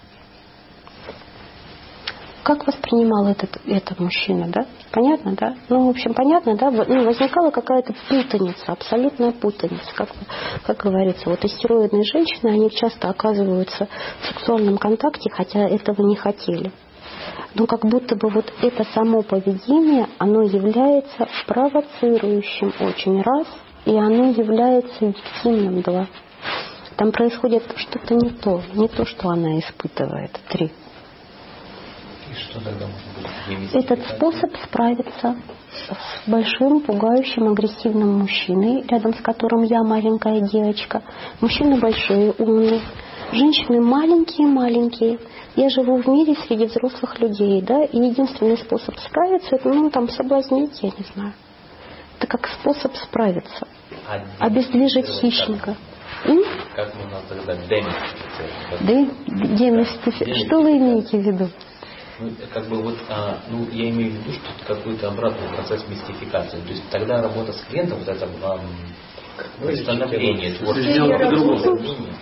Как воспринимал этот мужчина, да? Понятно, да? В общем, понятно, да? Возникала какая-то путаница, абсолютная путаница. Как говорится, истероидные женщины, они часто оказываются в сексуальном контакте, хотя этого не хотели. Но как будто бы это само поведение, оно является провоцирующим очень раз, и оно является виктимным два. Там происходит что-то не то, что она испытывает. 3. И что тогда может быть? Этот способ справиться с большим, пугающим, агрессивным мужчиной, рядом с которым я маленькая девочка. Мужчины большие, умные. Женщины маленькие. Я живу в мире среди взрослых людей, да, и единственный способ справиться, это, соблазнить, я не знаю. Это как способ справиться. Обездвижить хищника. Как можно тогда демистифицировать? Что вы имеете в виду? Я имею в виду, что это какой-то обратный процесс мистификации. То есть тогда работа с клиентом, восстановление творческого мнения,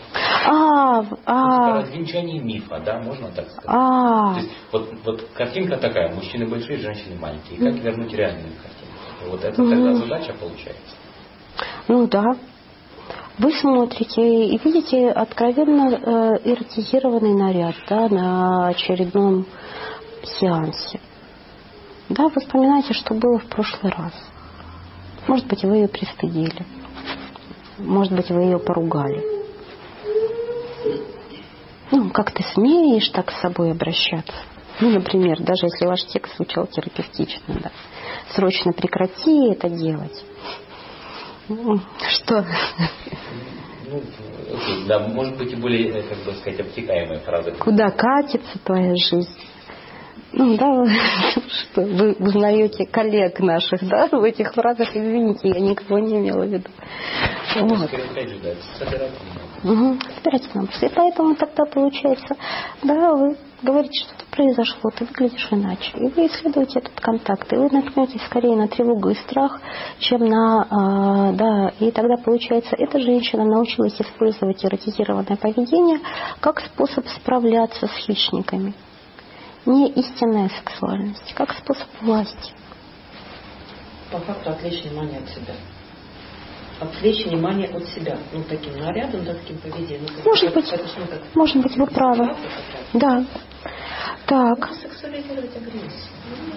да? Развенчание мифа, да, можно так сказать. То есть, картинка такая: мужчины большие, женщины маленькие. Как вернуть реальную картинку? Это тогда задача получается. Да. Вы смотрите и видите откровенно эротизированный наряд, да, на очередном сеансе. Да, вы вспоминаете, что было в прошлый раз. Может быть, вы ее пристыдили. Может быть, вы ее поругали. Как ты смеешь так с собой обращаться? Например, даже если ваш текст звучал терапевтично, да. Срочно прекрати это делать. Что? Да, может быть и более, обтекаемые фразы. Куда катится твоя жизнь? Что вы узнаете коллег наших, да, в этих фразах? Извините, я никого не имела в виду. Собирательно. И поэтому тогда получается, да, вы говорите, что-то произошло, ты выглядишь иначе. И вы исследуете этот контакт, и вы наткнетесь скорее на тревогу и страх, чем на... и тогда получается, эта женщина научилась использовать эротизированное поведение как способ справляться с хищниками. Не истинная сексуальность, как способ власти. По факту отвлечь внимание от себя. Отвлечь внимание от себя. Таким нарядом, таким поведением. Может быть, вы правы. Да. Так. Сексуализировать агрессию.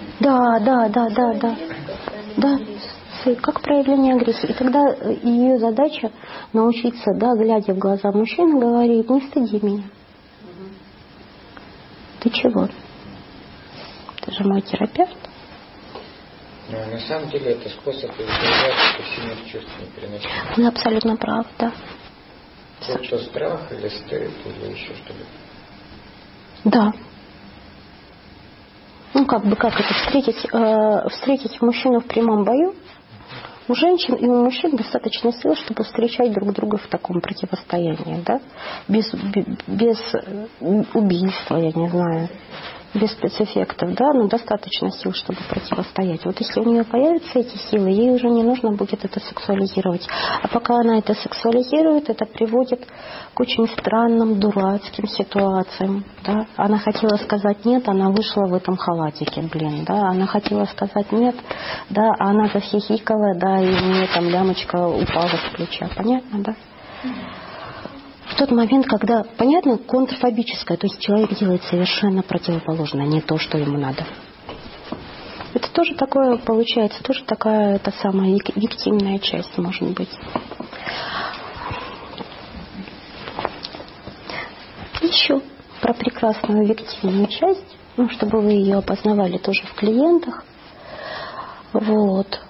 Да. Как проявление агрессии. И тогда ее задача научиться, да, глядя в глаза мужчины, говорить: не стыди меня. Ты чего? Ты же мой терапевт. Но на самом деле это способ избежать сильных чувств непереносимых. Вы абсолютно прав, да. Будь то страх или стыд или еще что-либо. Да. Ну, как это встретить мужчину в прямом бою. У женщин и у мужчин достаточно сил, чтобы встречать друг друга в таком противостоянии, да? Без убийства, я не знаю, без спецэффектов, да, но достаточно сил, чтобы противостоять. Вот если у нее появятся эти силы, ей уже не нужно будет это сексуализировать. А пока она это сексуализирует, это приводит к очень странным, дурацким ситуациям, да. Она хотела сказать нет, она вышла в этом халатике, да. Она хотела сказать нет, да, а она захихикала, да, и у нее там лямочка упала с плеча. Понятно, да? В тот момент, когда, понятно, контрфобическое, то есть человек делает совершенно противоположное, не то, что ему надо. Это тоже такое получается, тоже такая эта самая виктимная часть может быть. Еще про прекрасную виктимную часть, ну, чтобы вы ее опознавали тоже в клиентах. Вот.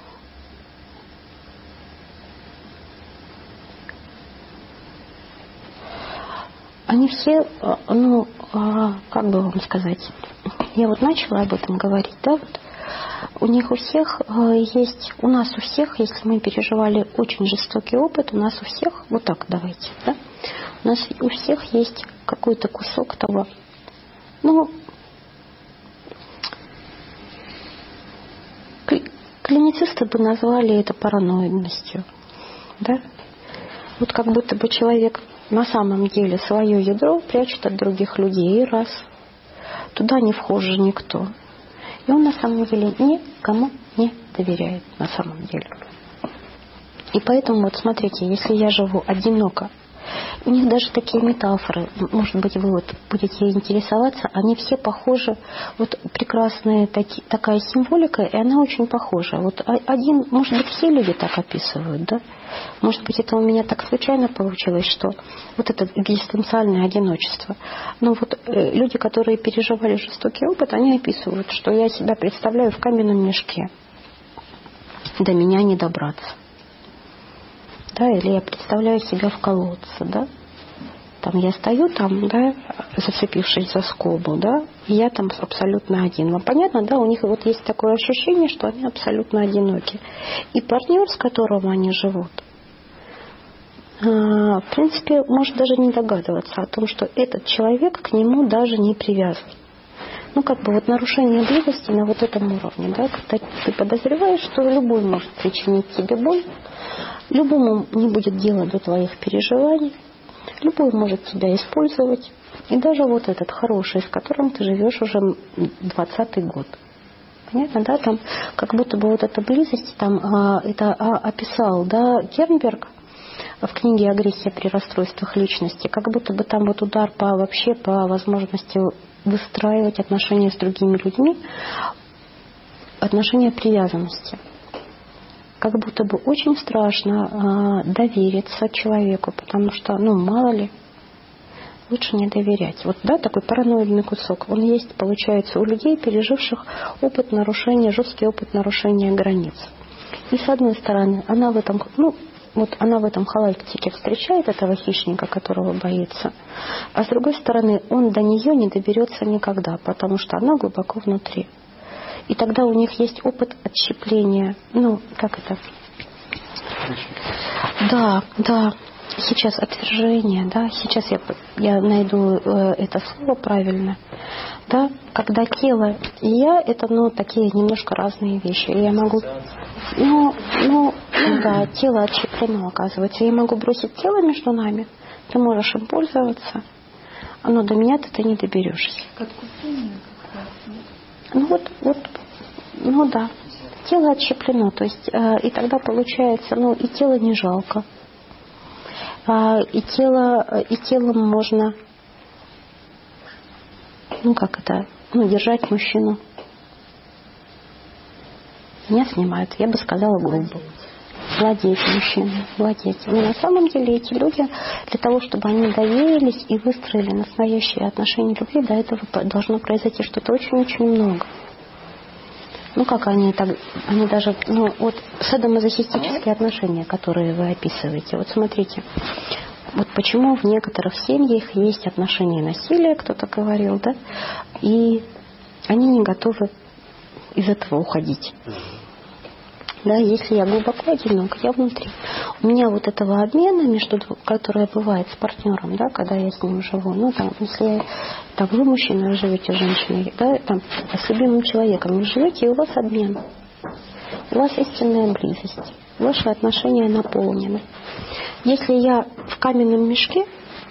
Они все, ну, как бы вам сказать, я вот начала об этом говорить, да, вот у них у всех есть, у нас у всех, если мы переживали очень жестокий опыт, у нас у всех, вот так давайте, да, у нас у всех есть какой-то кусок того, ну, клиницисты бы назвали это параноидностью, да, вот как будто бы человек на самом деле свое ядро прячет от других людей, и раз. Туда не вхож никто. И он на самом деле никому не доверяет на самом деле. И поэтому вот смотрите, если я живу одиноко, у них даже такие метафоры, может быть, вы вот будете интересоваться, они все похожи, вот прекрасная такая символика, и она очень похожа. Вот один, может быть, все люди так описывают, да? Может быть, это у меня так случайно получилось, что вот это экзистенциальное одиночество. Но вот люди, которые переживали жестокий опыт, они описывают, что я себя представляю в каменном мешке. До меня не добраться. Да, или я представляю себя в колодце, да, там я стою там, да, зацепившись за скобу, да, и я там абсолютно один. Вам понятно, да, у них вот есть такое ощущение, что они абсолютно одиноки. И партнер, с которым они живут, в принципе, может даже не догадываться о том, что этот человек к нему даже не привязан. Ну, как бы вот нарушение близости на вот этом уровне, да, когда ты подозреваешь, что любой может причинить тебе боль, любому не будет дела до твоих переживаний, любой может тебя использовать. И даже вот этот хороший, с которым ты живешь уже 20-й год. Понятно, да? Там как будто бы вот эта близость, там это описал, да, Кернберг в книге «Агрессия при расстройствах личности», как будто бы там вот удар вообще по возможности выстраивать отношения с другими людьми, отношения привязанности. Как будто бы очень страшно довериться человеку, потому что, ну, мало ли, лучше не доверять. Вот, да, такой параноидный кусок, он есть, получается, у людей, переживших опыт нарушения, жесткий опыт нарушения границ. И с одной стороны, она в этом, ну, вот она в этом халатике встречает этого хищника, которого боится, а с другой стороны, он до нее не доберется никогда, потому что она глубоко внутри. И тогда у них есть опыт отщепления. Ну, как это? Да. Сейчас отвержение, да. Сейчас я найду это слово правильно. Да, когда тело и я, это, ну, такие немножко разные вещи. И я могу... да, тело отщеплено, оказывается. Я могу бросить тело между нами. Ты можешь им пользоваться. Но до меня ты не доберешься. Как купение, Ну да, тело отщеплено, то есть и тогда получается, ну, и тело не жалко, и телом можно, ну, как это, ну, держать мужчину. Меня снимают, я бы сказала грубо. Владеть мужчиной, владеть. Но на самом деле эти люди, для того, чтобы они доверились и выстроили настоящие отношения любви, до этого должно произойти что-то очень-очень много. Ну как они так, они даже, ну вот садомазохистические отношения, которые вы описываете. Вот смотрите, вот почему в некоторых семьях есть отношения насилия, кто-то говорил, да, и они не готовы из этого уходить. Да, если я глубоко одинок, я внутри. У меня вот этого обмена, которое бывает с партнером, да, когда я с ним живу, ну там, если там вы мужчина живете с женщиной, да, там с любимым человеком вы живете, и у вас обмен. У вас истинная близость. Ваши отношения наполнены. Если я в каменном мешке,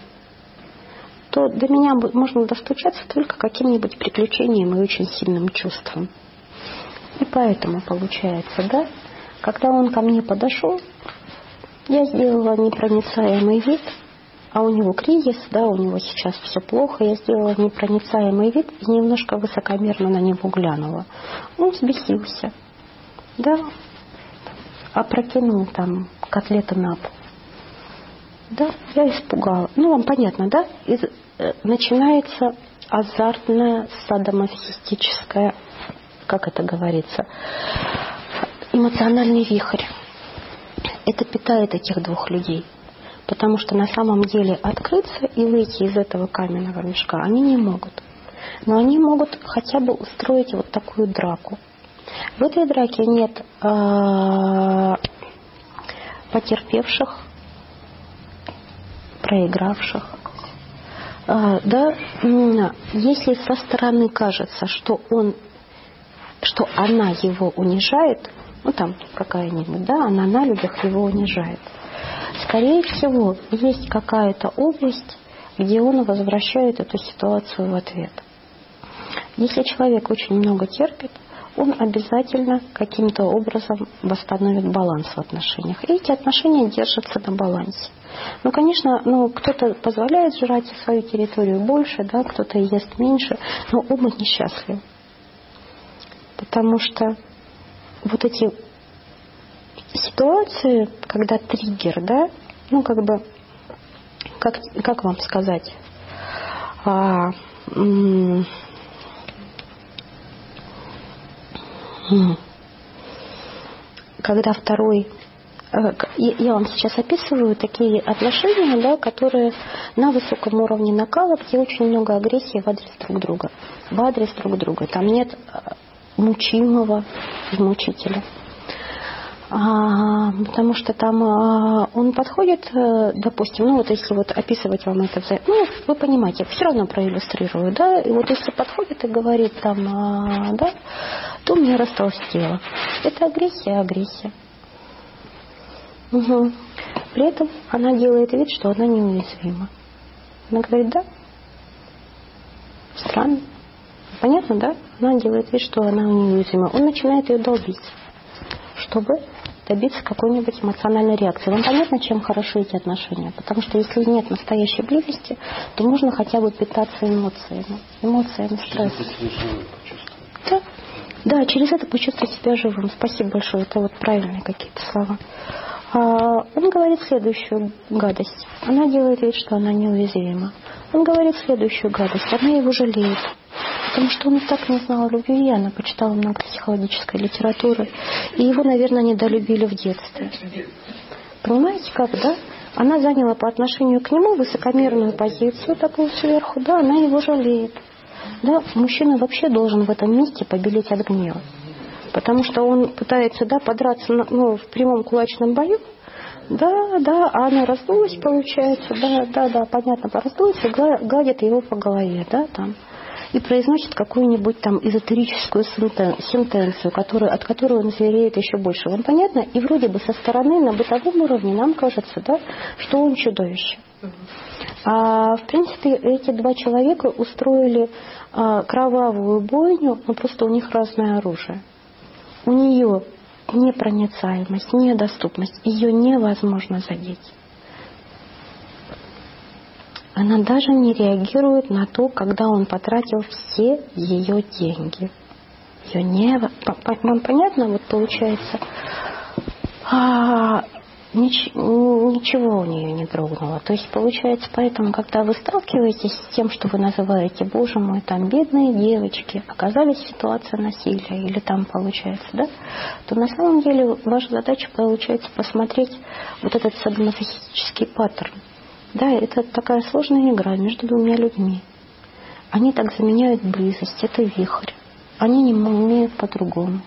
то до меня можно достучаться только каким-нибудь приключением и очень сильным чувством. И поэтому получается, да, когда он ко мне подошел, я сделала непроницаемый вид, а у него кризис, да, у него сейчас все плохо, я сделала непроницаемый вид и немножко высокомерно на него глянула. Он взбесился, да, опрокинул там котлеты на пол. Да, я испугала. Ну, вам понятно, да? Начинается азартная садомазохистическая, как это говорится, эмоциональный вихрь. Это питает этих двух людей. Потому что на самом деле открыться и выйти из этого каменного мешка они не могут. Но они могут хотя бы устроить вот такую драку. В этой драке нет потерпевших, проигравших. Да, если со стороны кажется, что она его унижает, ну там какая-нибудь, да, она на людях его унижает. Скорее всего, есть какая-то область, где он возвращает эту ситуацию в ответ. Если человек очень много терпит, он обязательно каким-то образом восстановит баланс в отношениях. И эти отношения держатся на балансе. Ну, конечно, кто-то позволяет жрать свою территорию больше, да, кто-то ест меньше, но оба несчастливы. Потому что вот эти ситуации, когда триггер, да, ну, как бы, как вам сказать, когда второй, я вам сейчас описываю такие отношения, да, которые на высоком уровне накала, где очень много агрессии в адрес друг друга. В адрес друг друга. Там нет мучимого и мучителя. Потому что там он подходит, допустим, ну вот если вот описывать вам это, ну вы понимаете, все равно проиллюстрирую, да, и вот если подходит и говорит там, да, то мне растолстело. Это агрессия. Угу. При этом она делает вид, что она неуязвима. Она говорит, да, странно. Понятно, да? Она делает вид, что она неуязвима. Он начинает ее долбить, чтобы добиться какой-нибудь эмоциональной реакции. Вам понятно, чем хороши эти отношения? Потому что если нет настоящей близости, то можно хотя бы питаться эмоциями стресса. Да, через это почувствовать себя живым. Спасибо большое, это вот правильные какие-то слова. Он говорит следующую гадость. Она делает вид, что она неуязвима. Он говорит следующую гадость. Она его жалеет. Потому что он и так не знал любви, она почитала много психологической литературы. И его, наверное, недолюбили в детстве. Понимаете, как, да? Она заняла по отношению к нему высокомерную позицию, такую сверху, да, она его жалеет. Да, мужчина вообще должен в этом месте побелеть от гнева. Потому что он пытается, да, подраться в прямом кулачном бою. Да, а она раздулась, получается, да, понятно, раздулась и гладит его по голове, да, там. И произносит какую-нибудь там эзотерическую сентенцию, от которой он звереет еще больше. Вам понятно? И вроде бы со стороны, на бытовом уровне нам кажется, да, что он чудовище. А в принципе эти два человека устроили кровавую бойню, но просто у них разное оружие. У нее непроницаемость, недоступность, ее невозможно задеть. Она даже не реагирует на то, когда он потратил все ее деньги. Вам понятно, вот получается, ничего у нее не дрогнуло. То есть получается, поэтому, когда вы сталкиваетесь с тем, что вы называете, боже мой, там бедные девочки оказались в ситуации насилия, или там получается, да, то на самом деле ваша задача получается посмотреть вот этот садомазохистический паттерн. Да, это такая сложная игра между двумя людьми. Они так заменяют близость, это вихрь. Они не умеют по-другому.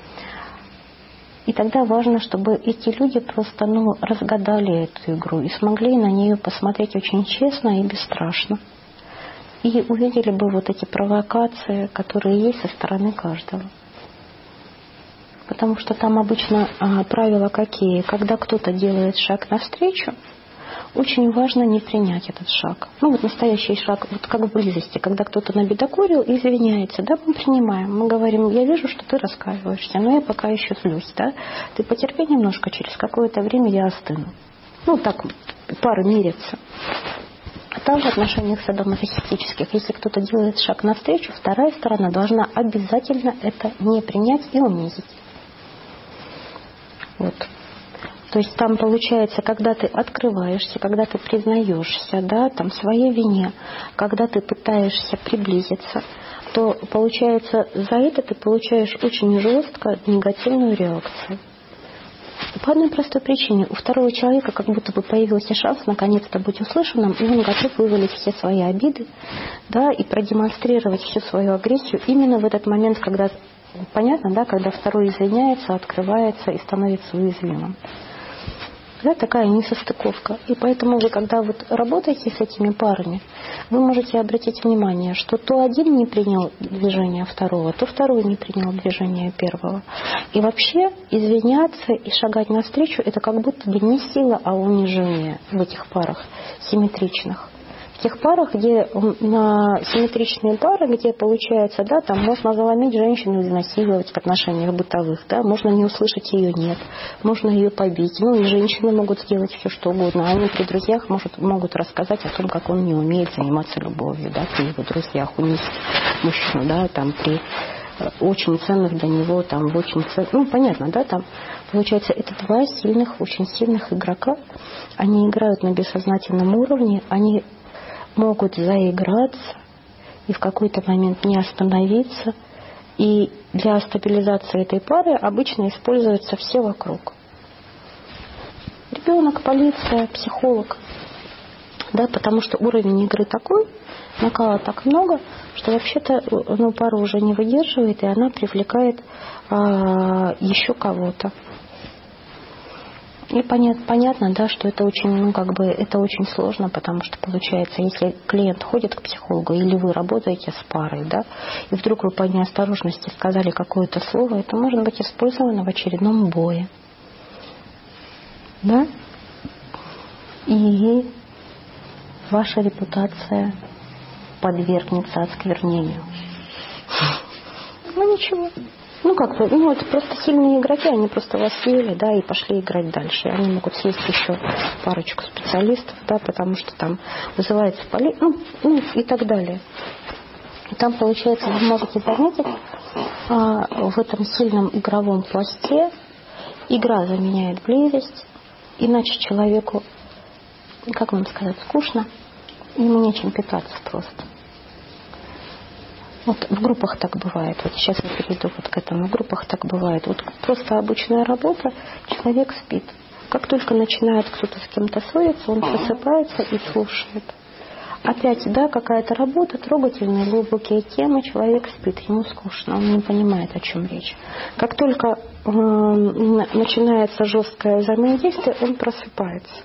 И тогда важно, чтобы эти люди просто разгадали эту игру и смогли на нее посмотреть очень честно и бесстрашно. И увидели бы вот эти провокации, которые есть со стороны каждого. Потому что там обычно правила какие? Когда кто-то делает шаг навстречу, очень важно не принять этот шаг. Вот настоящий шаг, вот как в близости, когда кто-то набедокурил и извиняется, да, мы принимаем. Мы говорим, я вижу, что ты раскаиваешься, но я пока еще злюсь, да. Ты потерпи немножко, через какое-то время я остыну. Так пары мирятся. А там в отношениях садомазохистических, если кто-то делает шаг навстречу, вторая сторона должна обязательно это не принять и унизить. Вот. То есть там получается, когда ты открываешься, когда ты признаешься, да, там, своей вине, когда ты пытаешься приблизиться, то получается за это ты получаешь очень жестко негативную реакцию. По одной простой причине. У второго человека как будто бы появился шанс наконец-то быть услышанным, и он готов вывалить все свои обиды, да, и продемонстрировать всю свою агрессию именно в этот момент, когда, понятно, да, когда второй извиняется, открывается и становится уязвимым. Да, такая несостыковка. И поэтому вы, когда вот работаете с этими парами, вы можете обратить внимание, что то один не принял движение второго, то второй не принял движение первого. И вообще извиняться и шагать навстречу — это как будто бы не сила, а унижение в этих парах симметричных. В тех парах, где на симметричные пары, где получается, да, там можно заломить женщину, изнасиловать в отношениях бытовых, да, можно не услышать ее «нет», можно ее побить. И женщины могут сделать все, что угодно. Они при друзьях могут рассказать о том, как он не умеет заниматься любовью, да, при его друзьях, унизить мужчину, да, там при очень ценных для него, там, в очень ценных, понятно, да, там, получается, это два сильных, очень сильных игрока. Они играют на бессознательном уровне, они могут заиграться и в какой-то момент не остановиться. И для стабилизации этой пары обычно используются все вокруг. Ребенок, полиция, психолог. Да, потому что уровень игры такой, накала так много, что вообще-то пара уже не выдерживает, и она привлекает еще кого-то. И понятно, да, что это очень, это очень сложно, потому что получается, если клиент ходит к психологу или вы работаете с парой, да, и вдруг вы по неосторожности сказали какое-то слово, это может быть использовано в очередном бое. Да? И ваша репутация подвергнется осквернению. Ничего. Это просто сильные игроки, они просто вас съели, да, и пошли играть дальше. Они могут съесть еще парочку специалистов, да, потому что там вызывается полиция, и так далее. И там, получается, вы можете заметить, в этом сильном игровом пласте игра заменяет близость, иначе человеку, как вам сказать, скучно, ему нечем питаться просто. Вот в группах так бывает. Вот сейчас я перейду вот к этому. В группах так бывает. Вот просто обычная работа, человек спит. Как только начинает кто-то с кем-то ссориться, он просыпается и слушает. Опять, да, какая-то работа, трогательные, глубокие темы, человек спит, ему скучно, он не понимает, о чем речь. Как только начинается жесткое взаимодействие, он просыпается.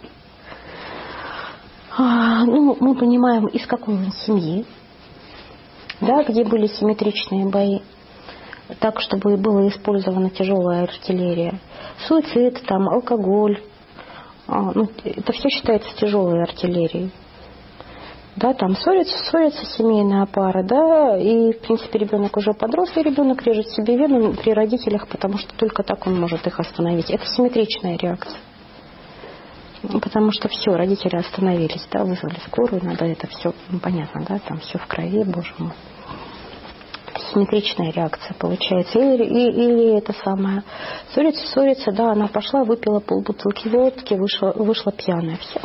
Мы понимаем, из какой он семьи, да, где были симметричные бои, так, чтобы была использована тяжелая артиллерия. Суицид, там, алкоголь, это все считается тяжелой артиллерией. Да, там ссорится семейная пара, да, и, в принципе, ребенок уже подрос, и ребенок режет себе вену при родителях, потому что только так он может их остановить. Это симметричная реакция. Потому что все, родители остановились, да, вызвали скорую, надо это все, понятно, да, там все в крови, боже мой. симметричная реакция получается. Или это самое. Ссорится, да, она пошла, выпила полбутылки водки, вышла пьяная. Все.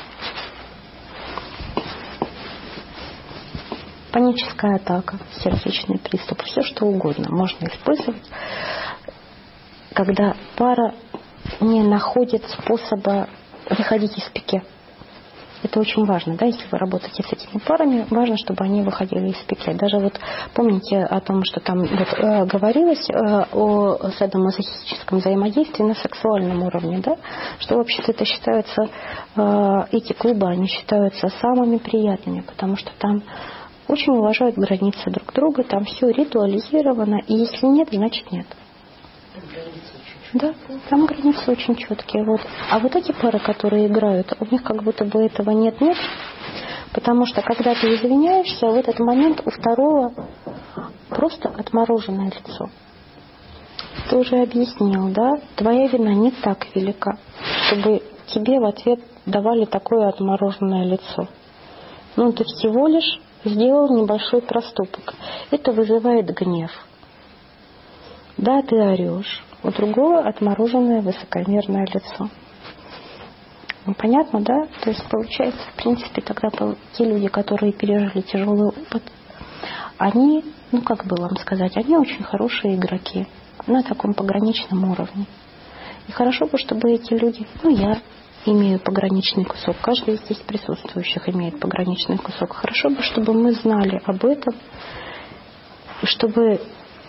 Паническая атака, сердечный приступ, все что угодно можно использовать, когда пара не находит способа выходить из пике. Это очень важно, да, если вы работаете с этими парами, важно, чтобы они выходили из пике. Даже вот помните о том, что там вот, говорилось о садомазохистическом взаимодействии на сексуальном уровне, да, что вообще-то это считается, эти клубы, они считаются самыми приятными, потому что там очень уважают границы друг друга, там все ритуализировано, и если нет, значит нет. Да, там границы очень четкие. Вот. А вот эти пары, которые играют, у них как будто бы этого нет-нет, потому что когда ты извиняешься, в этот момент у второго просто отмороженное лицо. Ты уже объяснил, да? Твоя вина не так велика, чтобы тебе в ответ давали такое отмороженное лицо. Ну, ты всего лишь сделал небольшой проступок. Это вызывает гнев. Да, ты орешь. У другого отмороженное высокомерное лицо. Ну, понятно, да? То есть получается, в принципе, тогда те люди, которые пережили тяжелый опыт, они, ну как бы вам сказать, они очень хорошие игроки на таком пограничном уровне. И хорошо бы, чтобы эти люди, ну я имею пограничный кусок, каждый из здесь присутствующих имеет пограничный кусок. Хорошо бы, чтобы мы знали об этом, и чтобы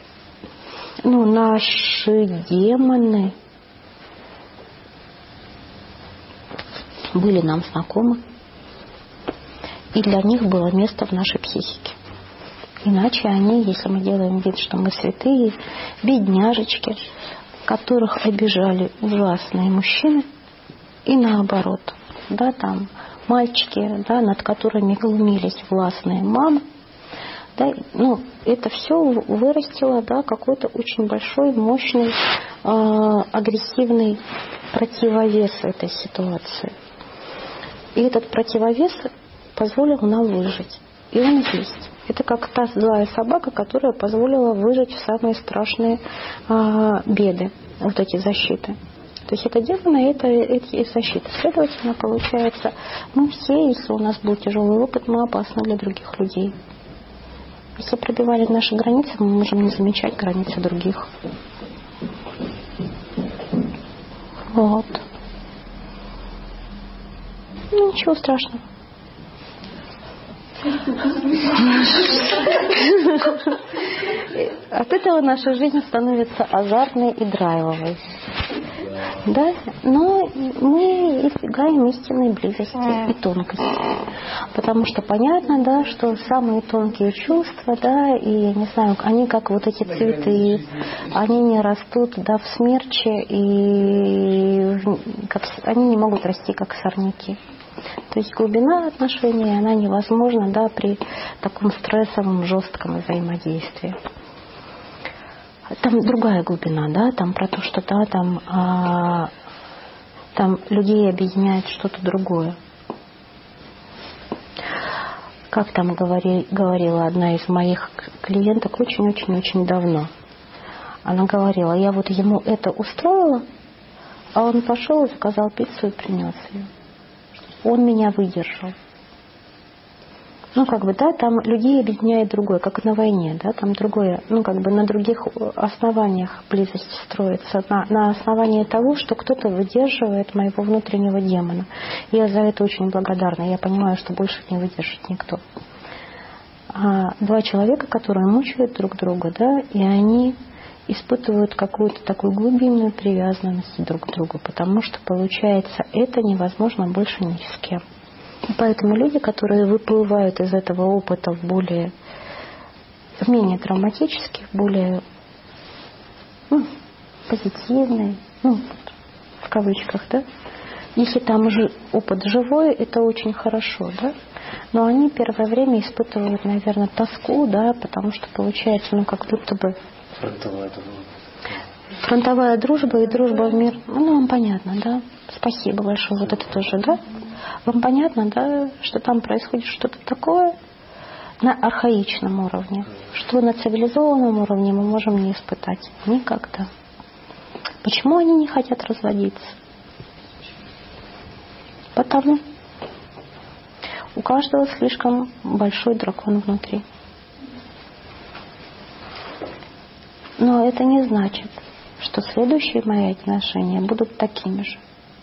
наши демоны были нам знакомы, и для них было место в нашей психике. Иначе они, если мы делаем вид, что мы святые, бедняжечки, которых обижали ужасные мужчины, и наоборот, да, там мальчики, да, над которыми глумились властные мамы, да, это все вырастило, да, какой-то очень большой, мощный, агрессивный противовес этой ситуации. И этот противовес позволил нам выжить. И он есть. Это как та злая собака, которая позволила выжить в самые страшные беды, вот эти защиты. То есть это демоны, это защита. Следовательно, получается, мы все, если у нас был тяжелый опыт, мы опасны для других людей. Если пробивали наши границы, мы можем не замечать границы других. Вот. Ничего страшного. От этого наша жизнь становится азартной и драйвовой. Да? Но мы избегаем истинной близости и тонкости. Потому что понятно, да, что самые тонкие чувства, да, и я не знаю, они как вот эти цветы, они не растут, да, в смерче, и они не могут расти как сорняки. То есть глубина отношений, она невозможна, да, при таком стрессовом, жестком взаимодействии. Там другая глубина, да, там про то, что да, там людей объединяет что-то другое. Как там говорила одна из моих клиенток очень-очень-очень давно. Она говорила, я вот ему это устроила, а он пошел и заказал пиццу и принес ее. Он меня выдержал. Да, там людей объединяет другое, как на войне, да, там другое, на других основаниях близость строится, на основании того, что кто-то выдерживает моего внутреннего демона. Я за это очень благодарна, я понимаю, что больше не выдержит никто. Два человека, которые мучают друг друга, да, и они испытывают какую-то такую глубинную привязанность друг к другу, потому что, получается, это невозможно больше ни с кем. И поэтому люди, которые выплывают из этого опыта в менее травматический, более позитивный, в кавычках, да, если там опыт живой, это очень хорошо, да, но они первое время испытывают, наверное, тоску, да, потому что получается, как будто бы фронтовая дружба и дружба в мир. Вам понятно, да? Спасибо большое. Вот это тоже, да? Вам понятно, да, что там происходит что-то такое, на архаичном уровне. Что на цивилизованном уровне мы можем не испытать? Никогда. Почему они не хотят разводиться? Потому у каждого слишком большой дракон внутри. Но это не значит, что следующие мои отношения будут такими же.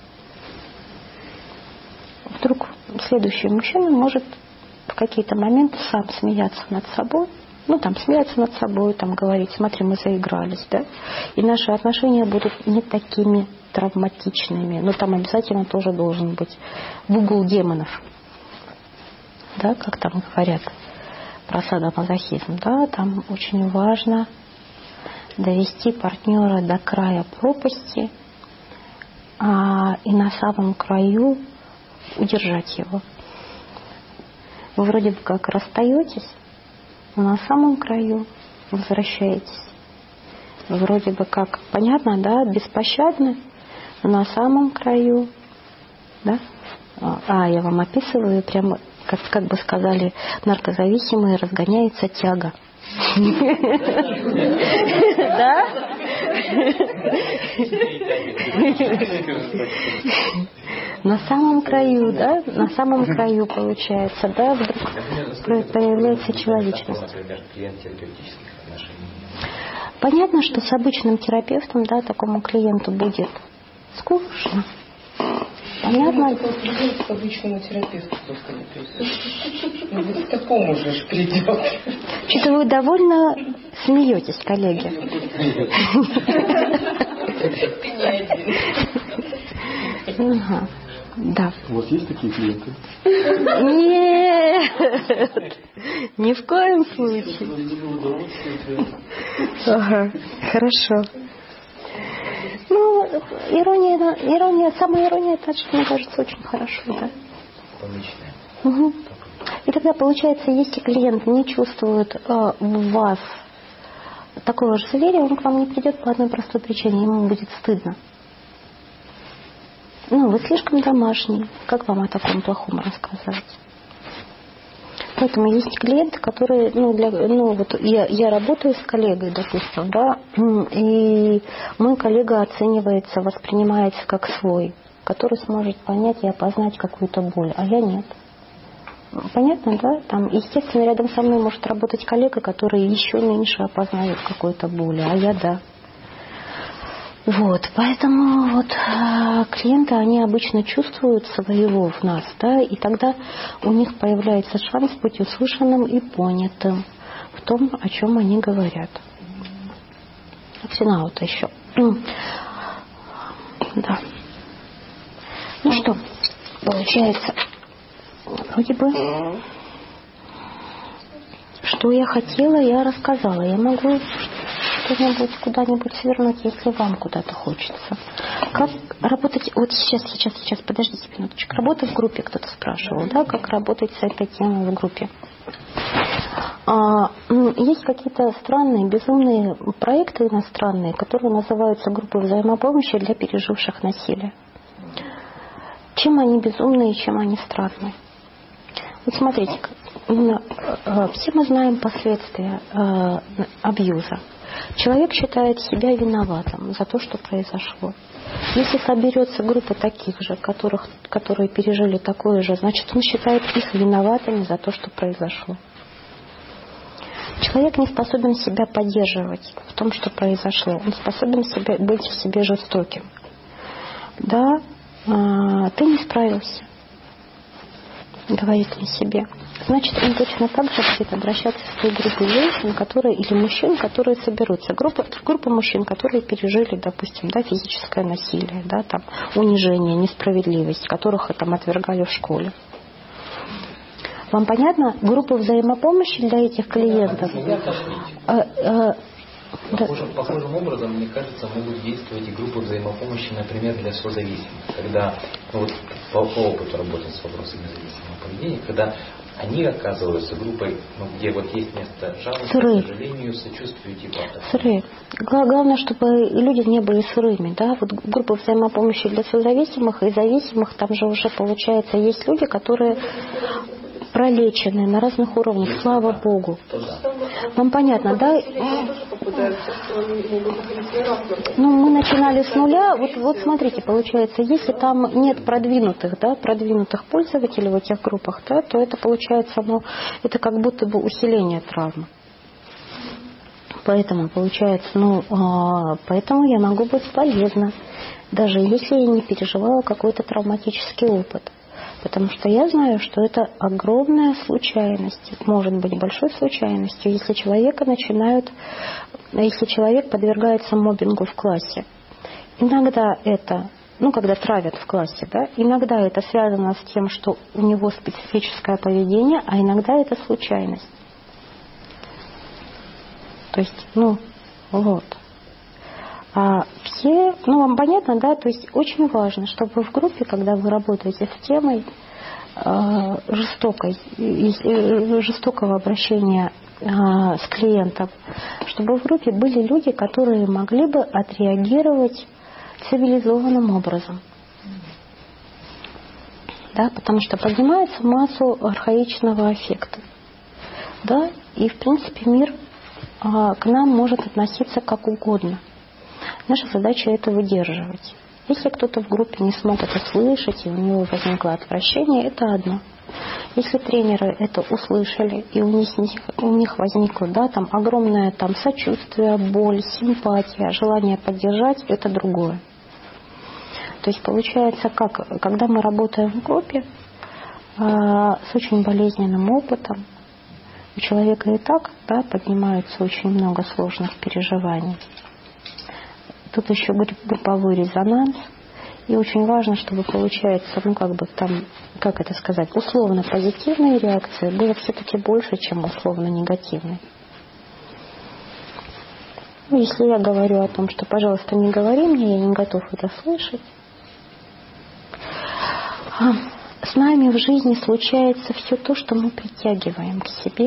Вдруг следующий мужчина может в какие-то моменты сам смеяться над собой, смеяться над собой, говорить: смотри, мы заигрались, да? И наши отношения будут не такими травматичными. Но там обязательно тоже должен быть угол демонов. Да, как там говорят про садомазохизм, да, там очень важно довести партнера до края пропасти, и на самом краю удержать его. Вы вроде бы как расстаетесь, но на самом краю возвращаетесь. Вроде бы как, понятно, да, беспощадно, но на самом краю, да? Я вам описываю, прямо, как бы сказали наркозависимые, разгоняется тяга. Да? На самом краю, да? На самом краю получается, да, вдруг появляется человечность. Понятно, что с обычным терапевтом, да, такому клиенту будет скучно. Понятно? К обычному терапевту просто не придет. К такому же придет. Что-то вы довольно смеетесь, коллеги. Ага. Да. У вас есть такие клиенты? Нет, ни в коем случае. Ага, хорошо. Ирония, самая ирония, это, что мне кажется, очень хорошо, да. Угу. И тогда, получается, если клиент не чувствует в вас такого же доверия, он к вам не придет по одной простой причине, ему будет стыдно. Вы слишком домашний. Как вам о таком плохом рассказать? Поэтому есть клиенты, которые, я работаю с коллегой, допустим, да, и мой коллега оценивается, воспринимается как свой, который сможет понять и опознать какую-то боль, а я нет. Понятно, да? Там, естественно, рядом со мной может работать коллега, который еще меньше опознает какую-то боль, а я да. Поэтому клиенты, они обычно чувствуют своего в нас, да, и тогда у них появляется шанс быть услышанным и понятым в том, о чем они говорят. Оксинаута еще. Да. Что, получается, вроде бы, что я хотела, я рассказала. Я могу что-нибудь куда-нибудь свернуть, если вам куда-то хочется. Как работать... Сейчас, подождите минуточку. Работа в группе, кто-то спрашивал, да, как работать с этой темой в группе. Есть какие-то странные, безумные проекты иностранные, которые называются группы взаимопомощи для переживших насилие. Чем они безумные и чем они странные? Смотрите, все мы знаем последствия абьюза. Человек считает себя виноватым за то, что произошло. Если соберется группа таких же, которые пережили такое же, значит, он считает их виноватыми за то, что произошло. Человек не способен себя поддерживать в том, что произошло. Он способен быть в себе жестоким. Да, ты не справился, говорит он себе. Значит, он точно так же будет обращаться к своей группе женщин, или мужчин, которые соберутся. Группа мужчин, которые пережили, допустим, да, физическое насилие, да, там, унижение, несправедливость, которых там отвергали в школе. Вам понятно? Группа взаимопомощи для этих клиентов. Похожим образом, мне кажется, могут действовать и группы взаимопомощи, например, для созависимых. Когда, по опыту работы с вопросами зависимого поведения, когда они оказываются группой, где есть место жалости, к сожалению, сочувствию типа. Сырые. Главное, чтобы люди не были сырыми, да. Группа взаимопомощи для созависимых и зависимых, там же уже получается есть люди, которые пролечены на разных уровнях, слава Богу. Вам понятно, да? Ну, мы начинали с нуля. Вот смотрите, получается, если там нет продвинутых пользователей в этих группах, да, то это получается, это как будто бы усиление травмы. Поэтому получается, поэтому я могу быть полезна, даже если я не переживала какой-то травматический опыт. Потому что я знаю, что это огромная случайность, может быть большой случайностью, если человек подвергается моббингу в классе. Иногда это, когда травят в классе, да, иногда это связано с тем, что у него специфическое поведение, а иногда это случайность. То есть, вот. А все, вам понятно, да, то есть очень важно, чтобы в группе, когда вы работаете с темой жестокого обращения с клиентом, чтобы в группе были люди, которые могли бы отреагировать цивилизованным образом. Да, потому что поднимается массу архаичного аффекта. Да, и в принципе мир к нам может относиться как угодно. Наша задача это выдерживать. Если кто-то в группе не смог это слышать, и у него возникло отвращение, это одно. Если тренеры это услышали, и у них возникло, да, там огромное сочувствие, боль, симпатия, желание поддержать, это другое. То есть получается, когда мы работаем в группе с очень болезненным опытом, у человека и так, да, поднимается очень много сложных переживаний. Тут еще групповой резонанс. И очень важно, чтобы получается, условно позитивные реакции было все-таки больше, чем условно негативные. Если я говорю о том, что, пожалуйста, не говори мне, я не готов это слышать. С нами в жизни случается все то, что мы притягиваем к себе.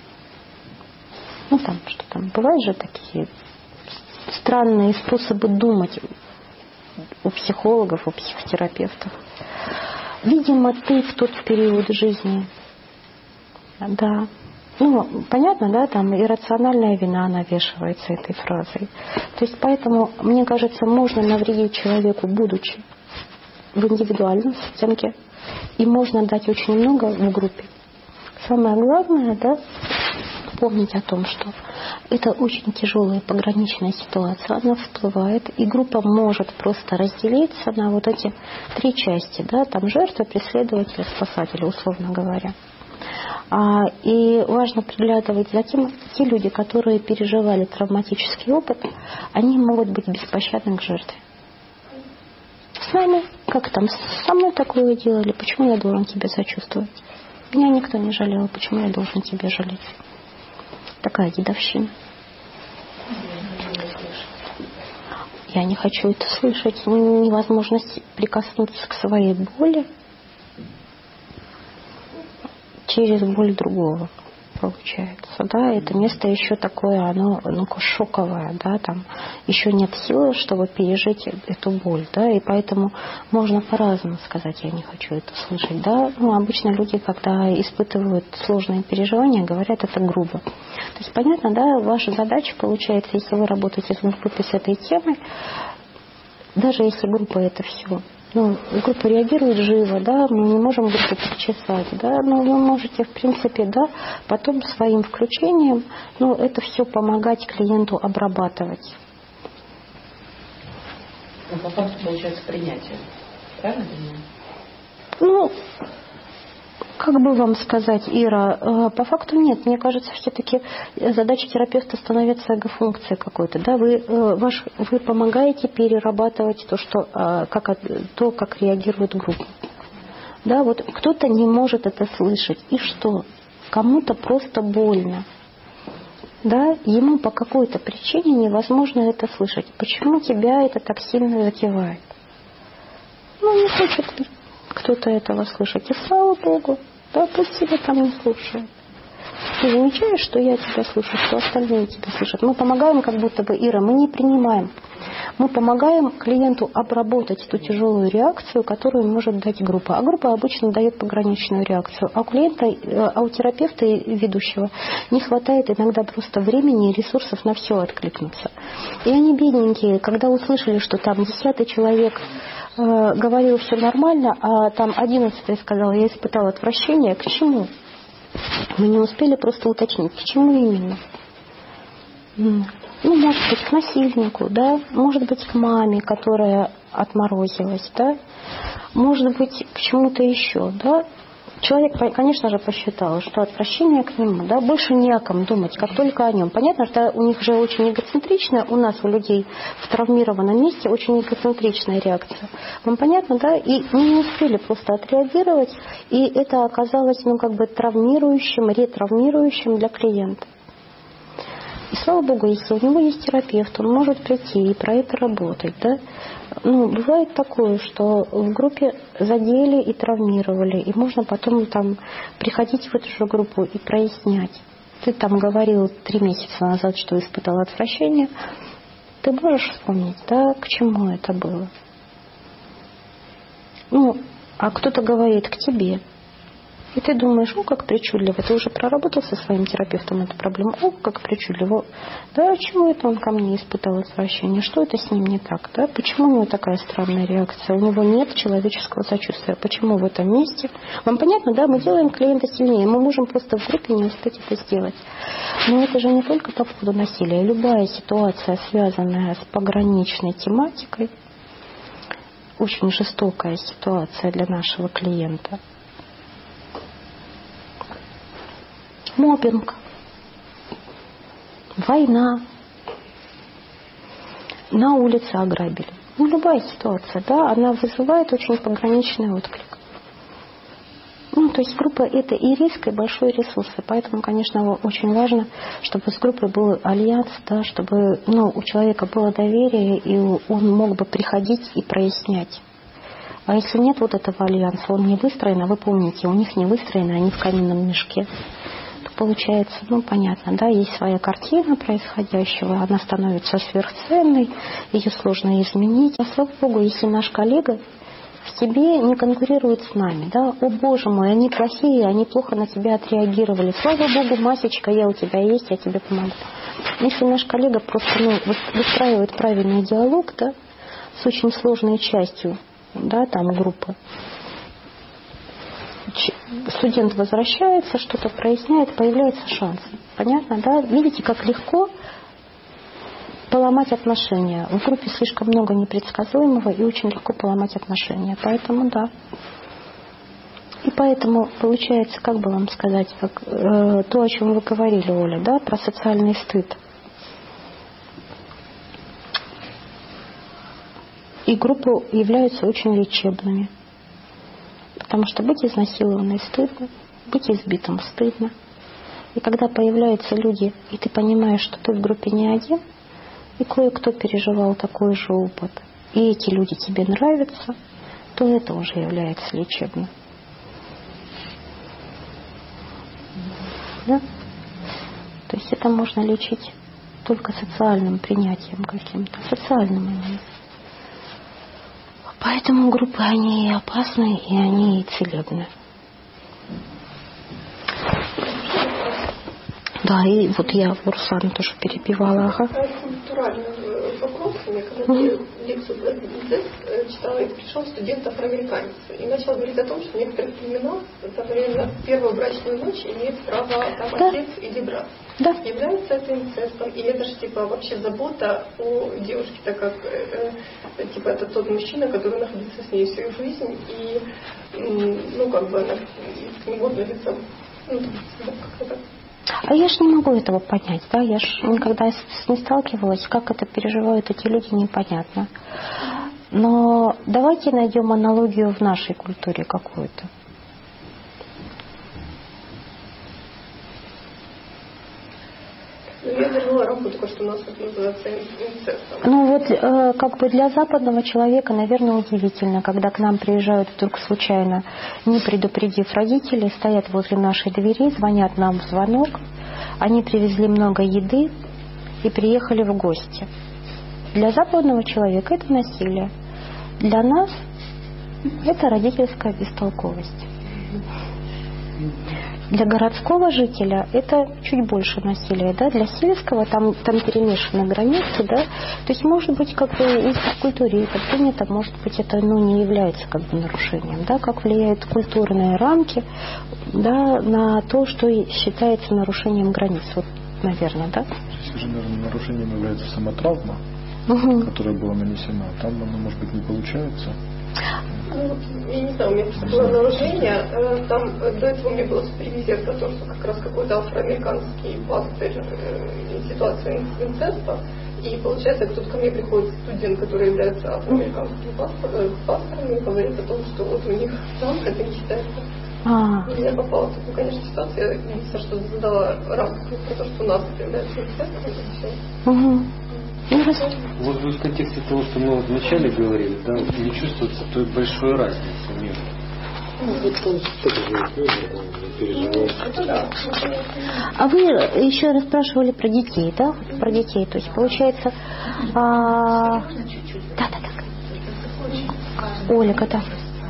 Бывают же такие странные способы думать у психологов, у психотерапевтов. Видимо, ты в тот период жизни, да, понятно, да, иррациональная вина навешивается этой фразой. То есть поэтому, мне кажется, можно навредить человеку, будучи в индивидуальном системке, и можно дать очень много в группе. Самое главное, да, помнить о том, что это очень тяжелая пограничная ситуация, она всплывает, и группа может просто разделиться на вот эти три части, да, жертва, преследователь, спасатель, условно говоря. И важно приглядывать за тем, те люди, которые переживали травматический опыт, они могут быть беспощадны к жертве. С нами, со мной такое делали, почему я должен тебе сочувствовать? Меня никто не жалел, почему я должен тебя жалеть? Такая дедовщина. Я не хочу это слышать. Невозможность прикоснуться к своей боли через боль другого, получается. Да, это место еще такое, оно шоковое, да, еще нет силы, чтобы пережить эту боль, да, и поэтому можно по-разному сказать, я не хочу это слышать, да. Обычно люди, когда испытывают сложные переживания, говорят это грубо. То есть понятно, да, ваша задача получается, если вы работаете в группе с этой темой, даже если группа это все, группа реагирует живо, да, мы не можем группу причесать, да, но вы можете, в принципе, да, потом своим включением, это все помогать клиенту обрабатывать. По факту получается принятие, правильно? Как бы вам сказать, Ира, по факту нет. Мне кажется, все-таки задача терапевта становится эго-функцией какой-то. Да? Вы помогаете перерабатывать то, как реагирует группа. Да, кто-то не может это слышать. И что? Кому-то просто больно. Да? Ему по какой-то причине невозможно это слышать. Почему тебя это так сильно задевает? Не хочет кто-то этого слышать. И слава Богу, да, пусть тебя там не слушают. Ты замечаешь, что я тебя слышу, что остальные тебя слышат. Мы помогаем как будто бы, Ира, мы не принимаем. Мы помогаем клиенту обработать эту тяжелую реакцию, которую может дать группа. А группа обычно дает пограничную реакцию. А у клиента, у терапевта и ведущего не хватает иногда просто времени и ресурсов на все откликнуться. И они бедненькие, когда услышали, что там 10-й человек говорил все нормально, а там 11-й сказал, я испытал отвращение, к чему? Мы не успели просто уточнить, к чему именно. Ну, может быть, к насильнику, да, может быть, к маме, которая отморозилась, да, может быть, к чему-то еще, да. Человек, конечно же, посчитал, что отвращение к нему, да, больше не о ком думать, как только о нем. Понятно, что у них же очень эгоцентричная, у нас, у людей в травмированном месте очень эгоцентричная реакция. Вам понятно, да? И мы не успели просто отреагировать, и это оказалось, ну, как бы травмирующим, ретравмирующим для клиента. И слава Богу, если у него есть терапевт, он может прийти и про это работать, да. Ну, бывает такое, что в группе задели и травмировали, и можно потом там приходить в эту же группу и прояснять. Ты там говорил 3 месяца назад, что испытал отвращение. Ты можешь вспомнить, да, к чему это было? Ну, а кто-то говорит к тебе. И ты думаешь, о, как причудливо, ты уже проработал со своим терапевтом эту проблему, о, как причудливо, да, чему это он ко мне испытал отвращение, что это с ним не так, да, почему у него такая странная реакция, у него нет человеческого сочувствия, почему в этом месте, вам понятно, да, мы делаем клиента сильнее, мы можем просто в группе не успеть это сделать, но это же не только по поводу насилия, любая ситуация, связанная с пограничной тематикой, очень жестокая ситуация для нашего клиента. Моббинг, война, на улице ограбили. Ну, любая ситуация, да, она вызывает очень пограничный отклик. Ну, то есть группа — это и риск, и большой ресурс. И поэтому, конечно, очень важно, чтобы с группой был альянс, да, чтобы, ну, у человека было доверие, и он мог бы приходить и прояснять. А если нет вот этого альянса, он не выстроен, а вы помните, у них не выстроено, они в каменном мешке. Получается, ну, понятно, да, есть своя картина происходящего, она становится сверхценной, ее сложно изменить. А слава Богу, если наш коллега в себе не конкурирует с нами, да, о Боже мой, они плохие, они плохо на тебя отреагировали. Слава Богу, Масечка, я у тебя есть, я тебе помогу. Если наш коллега просто, ну, выстраивает правильный диалог, да, с очень сложной частью, да, там группы, студент возвращается, что-то проясняет, появляется шанс. Понятно, да? Видите, как легко поломать отношения. В группе слишком много непредсказуемого и очень легко поломать отношения. Поэтому да. И поэтому получается, как бы вам сказать, как, то, о чем вы говорили, Оля, да, про социальный стыд. И группы являются очень лечебными. Потому что быть изнасилованной стыдно, быть избитым стыдно. И когда появляются люди, и ты понимаешь, что ты в группе не один, и кое-кто переживал такой же опыт, и эти люди тебе нравятся, то это уже является лечебным. Да? То есть это можно лечить только социальным принятием каким-то, социальным именно. Поэтому группы, они и опасны, и они и целебны. Да, и вот я Руслану тоже перебивала. Ага. Культуральный вопрос. Мне когда я лекцию про ДС читала, и пришел студент-афроамериканец и начал говорить о том, что в некоторых племенах во время первой брачной ночи имеет право там, отец или брат. Да. Является это инцестом, или это же типа вообще забота о девушке, так как типа это тот мужчина, который находится с ней всю жизнь, и ну как бы она к нему относится, ну как-то так. А я ж не могу этого понять, да, я ж никогда не сталкивалась, как это переживают эти люди, непонятно. Но давайте найдем аналогию в нашей культуре какую-то. Я вернула рамку только, что у нас это называется инцестом. Ну вот как бы для западного человека, наверное, удивительно, когда к нам приезжают вдруг случайно, не предупредив родителей, стоят возле нашей двери, звонят нам в звонок, они привезли много еды и приехали в гости. Для западного человека это насилие. Для нас это родительская бестолковость. Для городского жителя это чуть больше насилия, да? Для сельского там перемешаны границы, да? То есть, может быть, как бы и в культуре это принято, может быть, это не является как бы нарушением, да? Как влияют культурные рамки, да, на то, что считается нарушением границ, вот, наверное, да? Если же, наверное, нарушением является сама травма, которая была нанесена, там она, может быть, не получается. Я не знаю, у меня просто было нарушение. Там до этого у меня была супервизия про то, что как раз какой-то афроамериканский пастырь ситуация инцеста. И получается, тут ко мне приходит студент, который является афроамериканским пастором, и говорит о том, что вот у них там это не считается. Я попала в такую, конечно, ситуацию. Я единственное, что задала рамку про то, что у нас это является инцестом, это все. Вот в контексте того, что мы вот вначале говорили, да, не чувствуется той большой разницы между. А вы еще раз спрашивали про детей, да? Про детей. То есть получается... Да. Ольга, да.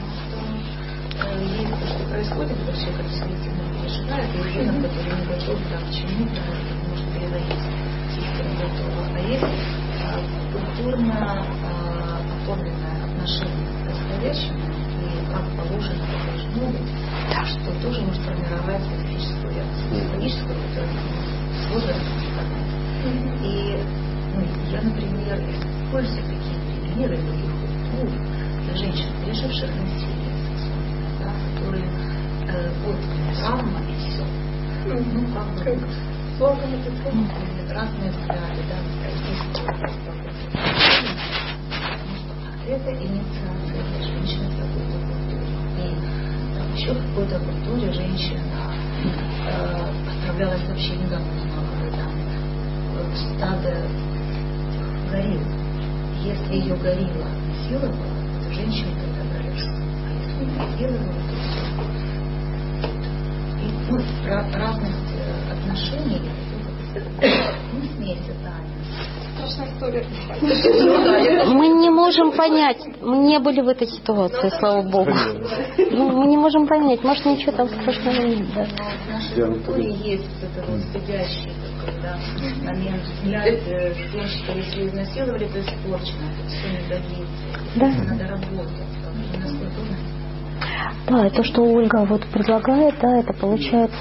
Есть то, что происходит, вообще как коллективно переживает, и ребенок, который не готов к чему-то, может переводить систему готова. А есть культурно оформленное отношение к происходящему и как положено, как должно быть, что тоже может формировать специфическую реакцию. Психологическую, которая с возрастом становится. И я, например, использую такие примеры других культур для женщин, переживших насилие сексуальное, да, которые вот травма и все. Как бы разные взгляды, да, это инициация для женщины в какой-то культуре. И там, еще в какой-то культуре женщина отправлялась вообще недавно в стадо горилл. Если ее горилла насиловала, то женщина тогда горишь. А если не насиловала, то все. И разных отношений не смейся, Таня. Страшная история. Мы не можем понять, мы не были в этой ситуации, слава Богу. Мы не можем понять, может ничего там страшного нет. Да. В нашей культуре есть это вот стыдящий такой, момент взгляд в том, что если изнасиловали, то испорчено, это все не годится. Да. Надо работать. У нас культурно. Да, и то, что Ольга вот предлагает, да, это получается,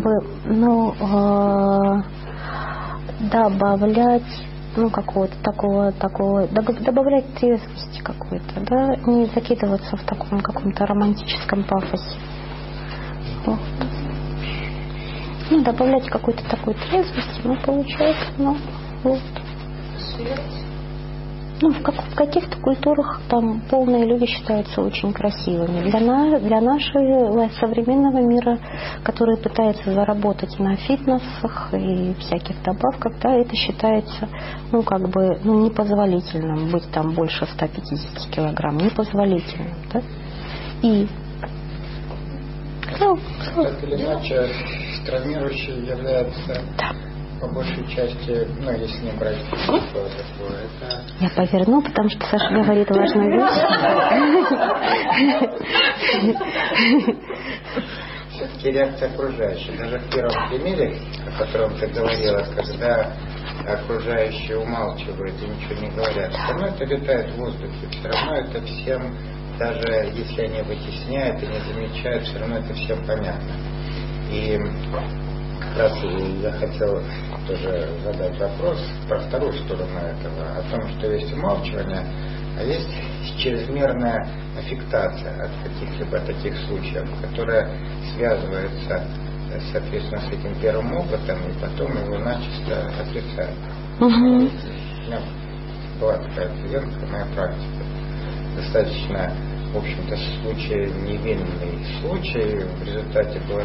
добавлять, какого-то такого, добавлять трезвости какой-то, да, не закидываться в таком каком-то романтическом пафосе. Вот. Добавлять какой-то такой трезвости, получается, вот. В каких-то культурах там полные люди считаются очень красивыми. Для нашего современного мира, который пытается заработать на фитнесах и всяких добавках, да, это считается, непозволительным быть там больше 150 килограмм. Непозволительным, да? И так или иначе, травмирующей является по большей части, если не брать такое, это... Я поверну, потому что Саша говорит важную вещь. Все-таки реакция окружающих. Даже в первом примере, о котором ты говорила, когда окружающие умалчивают и ничего не говорят, все равно это летает в воздухе, все равно это всем, даже если они вытесняют и не замечают, все равно это всем понятно. И как раз я хотел тоже задать вопрос про вторую сторону этого, о том, что есть умалчивание, а есть чрезмерная аффектация от каких-либо таких случаев, которая связывается, соответственно, с этим первым опытом, и потом его начисто отрицают. У меня была такая клиентка, моя практика, достаточно, в общем-то, невинный случай, в результате был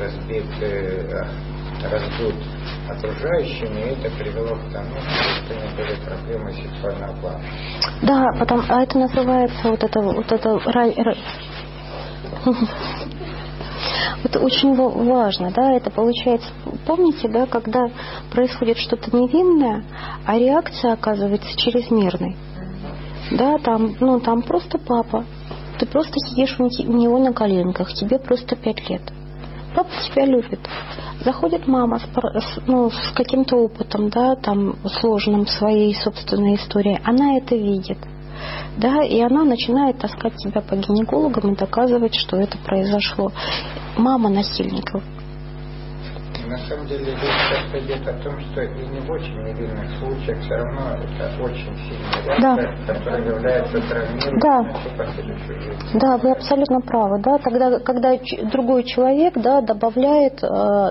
раздут окружающими, и это привело к тому, что у них были проблемы сексуального плана. Да, а это называется Вот очень важно, да, это получается, помните, да, когда происходит что-то невинное, а реакция оказывается чрезмерной. Да, там просто папа, ты просто сидишь у него на коленках, тебе просто 5 лет. Папа тебя любит. Заходит мама с каким-то опытом, да, там сложным своей собственной историей, она это видит. Да, и она начинает таскать тебя по гинекологам и доказывать, что это произошло. Мама насильников. На самом деле здесь часто идет о том, что и не в очень невинных случаях все равно это очень сильная реакция, которая является травмирующей последующую жизнь. Да, вы абсолютно правы. Да, тогда, когда другой человек, да, добавляет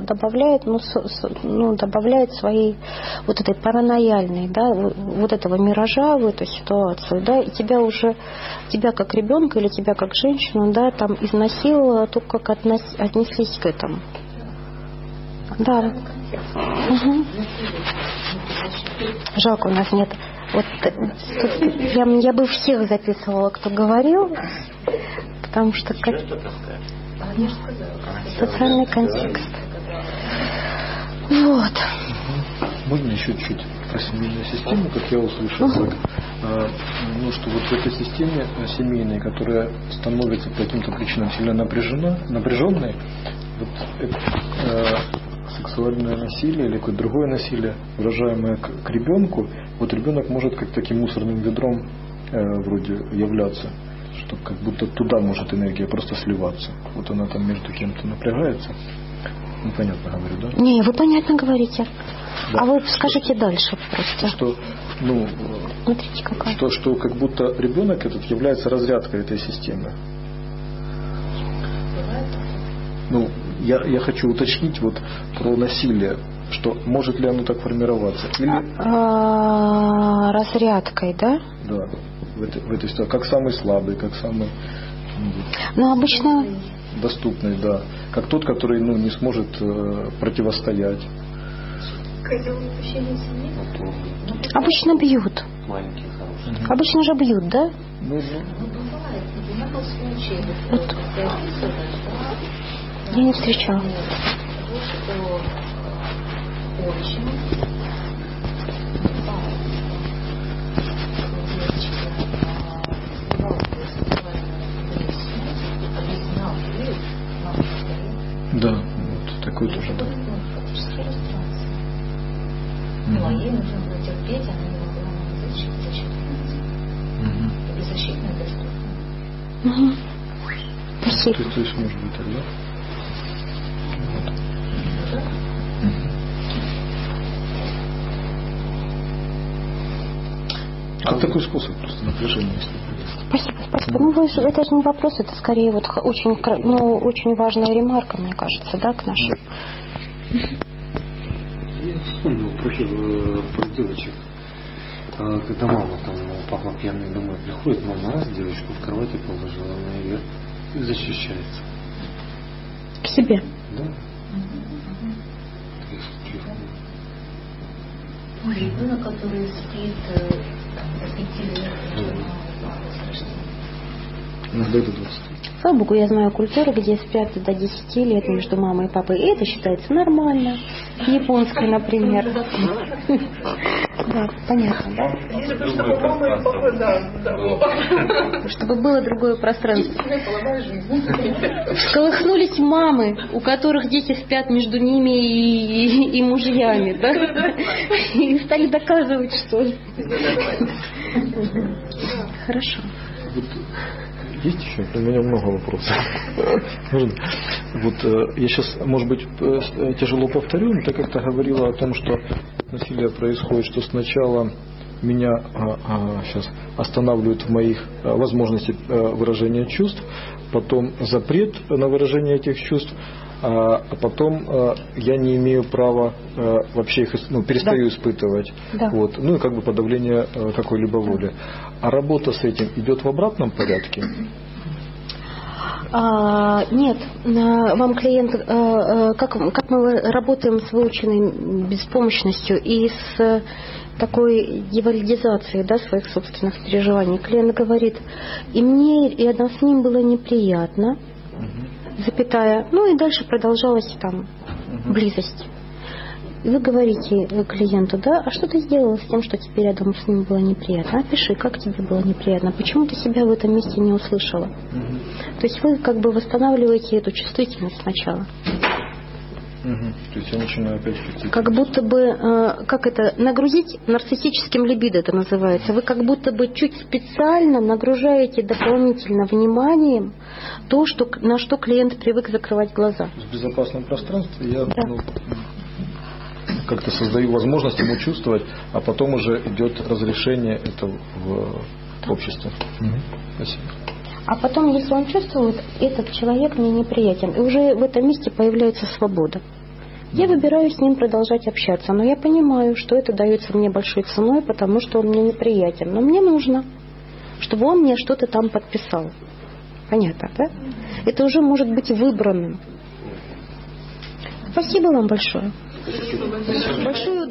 своей вот этой паранояльной, да, вот этого миража в эту ситуацию, да, и тебя как ребенка или тебя как женщину, да, там изнасиловало то, как отнеслись к этому. Да. Угу. Жалко, у нас нет. Вот я бы всех записывала, кто говорил, потому что социальный контекст. Вот. Можно еще чуть про семейную систему, как я услышал, что вот в этой системе семейной, которая становится по каким-то причинам сильно напряженной, вот это, сексуальное насилие или какое-то другое насилие, выражаемое к ребенку, вот ребенок может как таким мусорным ведром вроде являться, что как будто туда может энергия просто сливаться. Вот она там между кем-то напрягается. Ну, понятно говорю, да? Не, вы понятно говорите. Да. А вы скажите дальше просто. Что, смотрите, какая. Что как будто ребенок этот является разрядкой этой системы. Я хочу уточнить вот про насилие, что может ли оно так формироваться? Или... разрядкой, да? Да, в этой ситуации. Как самый слабый, как самый обычно... доступный, да. Как тот, который не сможет противостоять. Обычно бьют. Обычно же бьют, да? Вот. Я не встречала. Да, вот такой тоже, да. Ну, а ей нужно было терпеть, она не могла защититься. И беззащитная доступна. Спасибо. То есть может быть так, да? Как такой способ просто напряжения, если Спасибо. Это же не вопрос, это скорее вот очень важная ремарка, мне кажется, да, к нашему. Я вспомнил про девочек. Когда мама папа пьяный домой приходит, мама раз девочку в кровати положила, она ее защищается. К себе? Да. Ребенок, который спит до 5 лет, иногда до 20. Слава Богу, я знаю культуры, где спят до 10 лет между мамой и папой. И это считается нормально. Японской, например. Да, понятно, да? Чтобы было другое пространство. Всколыхнулись мамы, у которых дети спят между ними и мужьями, да? И стали доказывать, что... Хорошо. Есть еще? У меня много вопросов. Вот я сейчас, может быть, тяжело повторю, но ты как-то говорила о том, что насилие происходит, что сначала меня сейчас останавливают в моих возможностях выражения чувств, потом запрет на выражение этих чувств, а потом я не имею права вообще их перестаю испытывать. Да. Вот. Ну и как бы подавление какой-либо воли. А работа с этим идет в обратном порядке? Нет, вам клиент, как мы работаем с выученной беспомощностью и с такой девалидизацией, да, своих собственных переживаний. Клиент говорит, и мне, и с ним было неприятно, запятая, ну и дальше продолжалась там близость. И вы говорите клиенту, да, а что ты сделала с тем, что тебе рядом с ним было неприятно? Опиши, как тебе было неприятно, почему ты себя в этом месте не услышала? То есть вы как бы восстанавливаете эту чувствительность сначала. То есть я начинаю опять хотеть. Как будто бы, как это, нагрузить нарциссическим либидо это называется. Вы как будто бы чуть специально нагружаете дополнительно вниманием то, на что клиент привык закрывать глаза. В безопасном пространстве я как-то создаю возможность ему чувствовать, а потом уже идет разрешение этого в обществе. Спасибо. А потом, если он чувствует, этот человек мне неприятен, и уже в этом месте появляется свобода. Я выбираю с ним продолжать общаться, но я понимаю, что это дается мне большой ценой, потому что он мне неприятен. Но мне нужно, чтобы он мне что-то там подписал. Понятно, да? Это уже может быть выбранным. Спасибо вам большое. Большое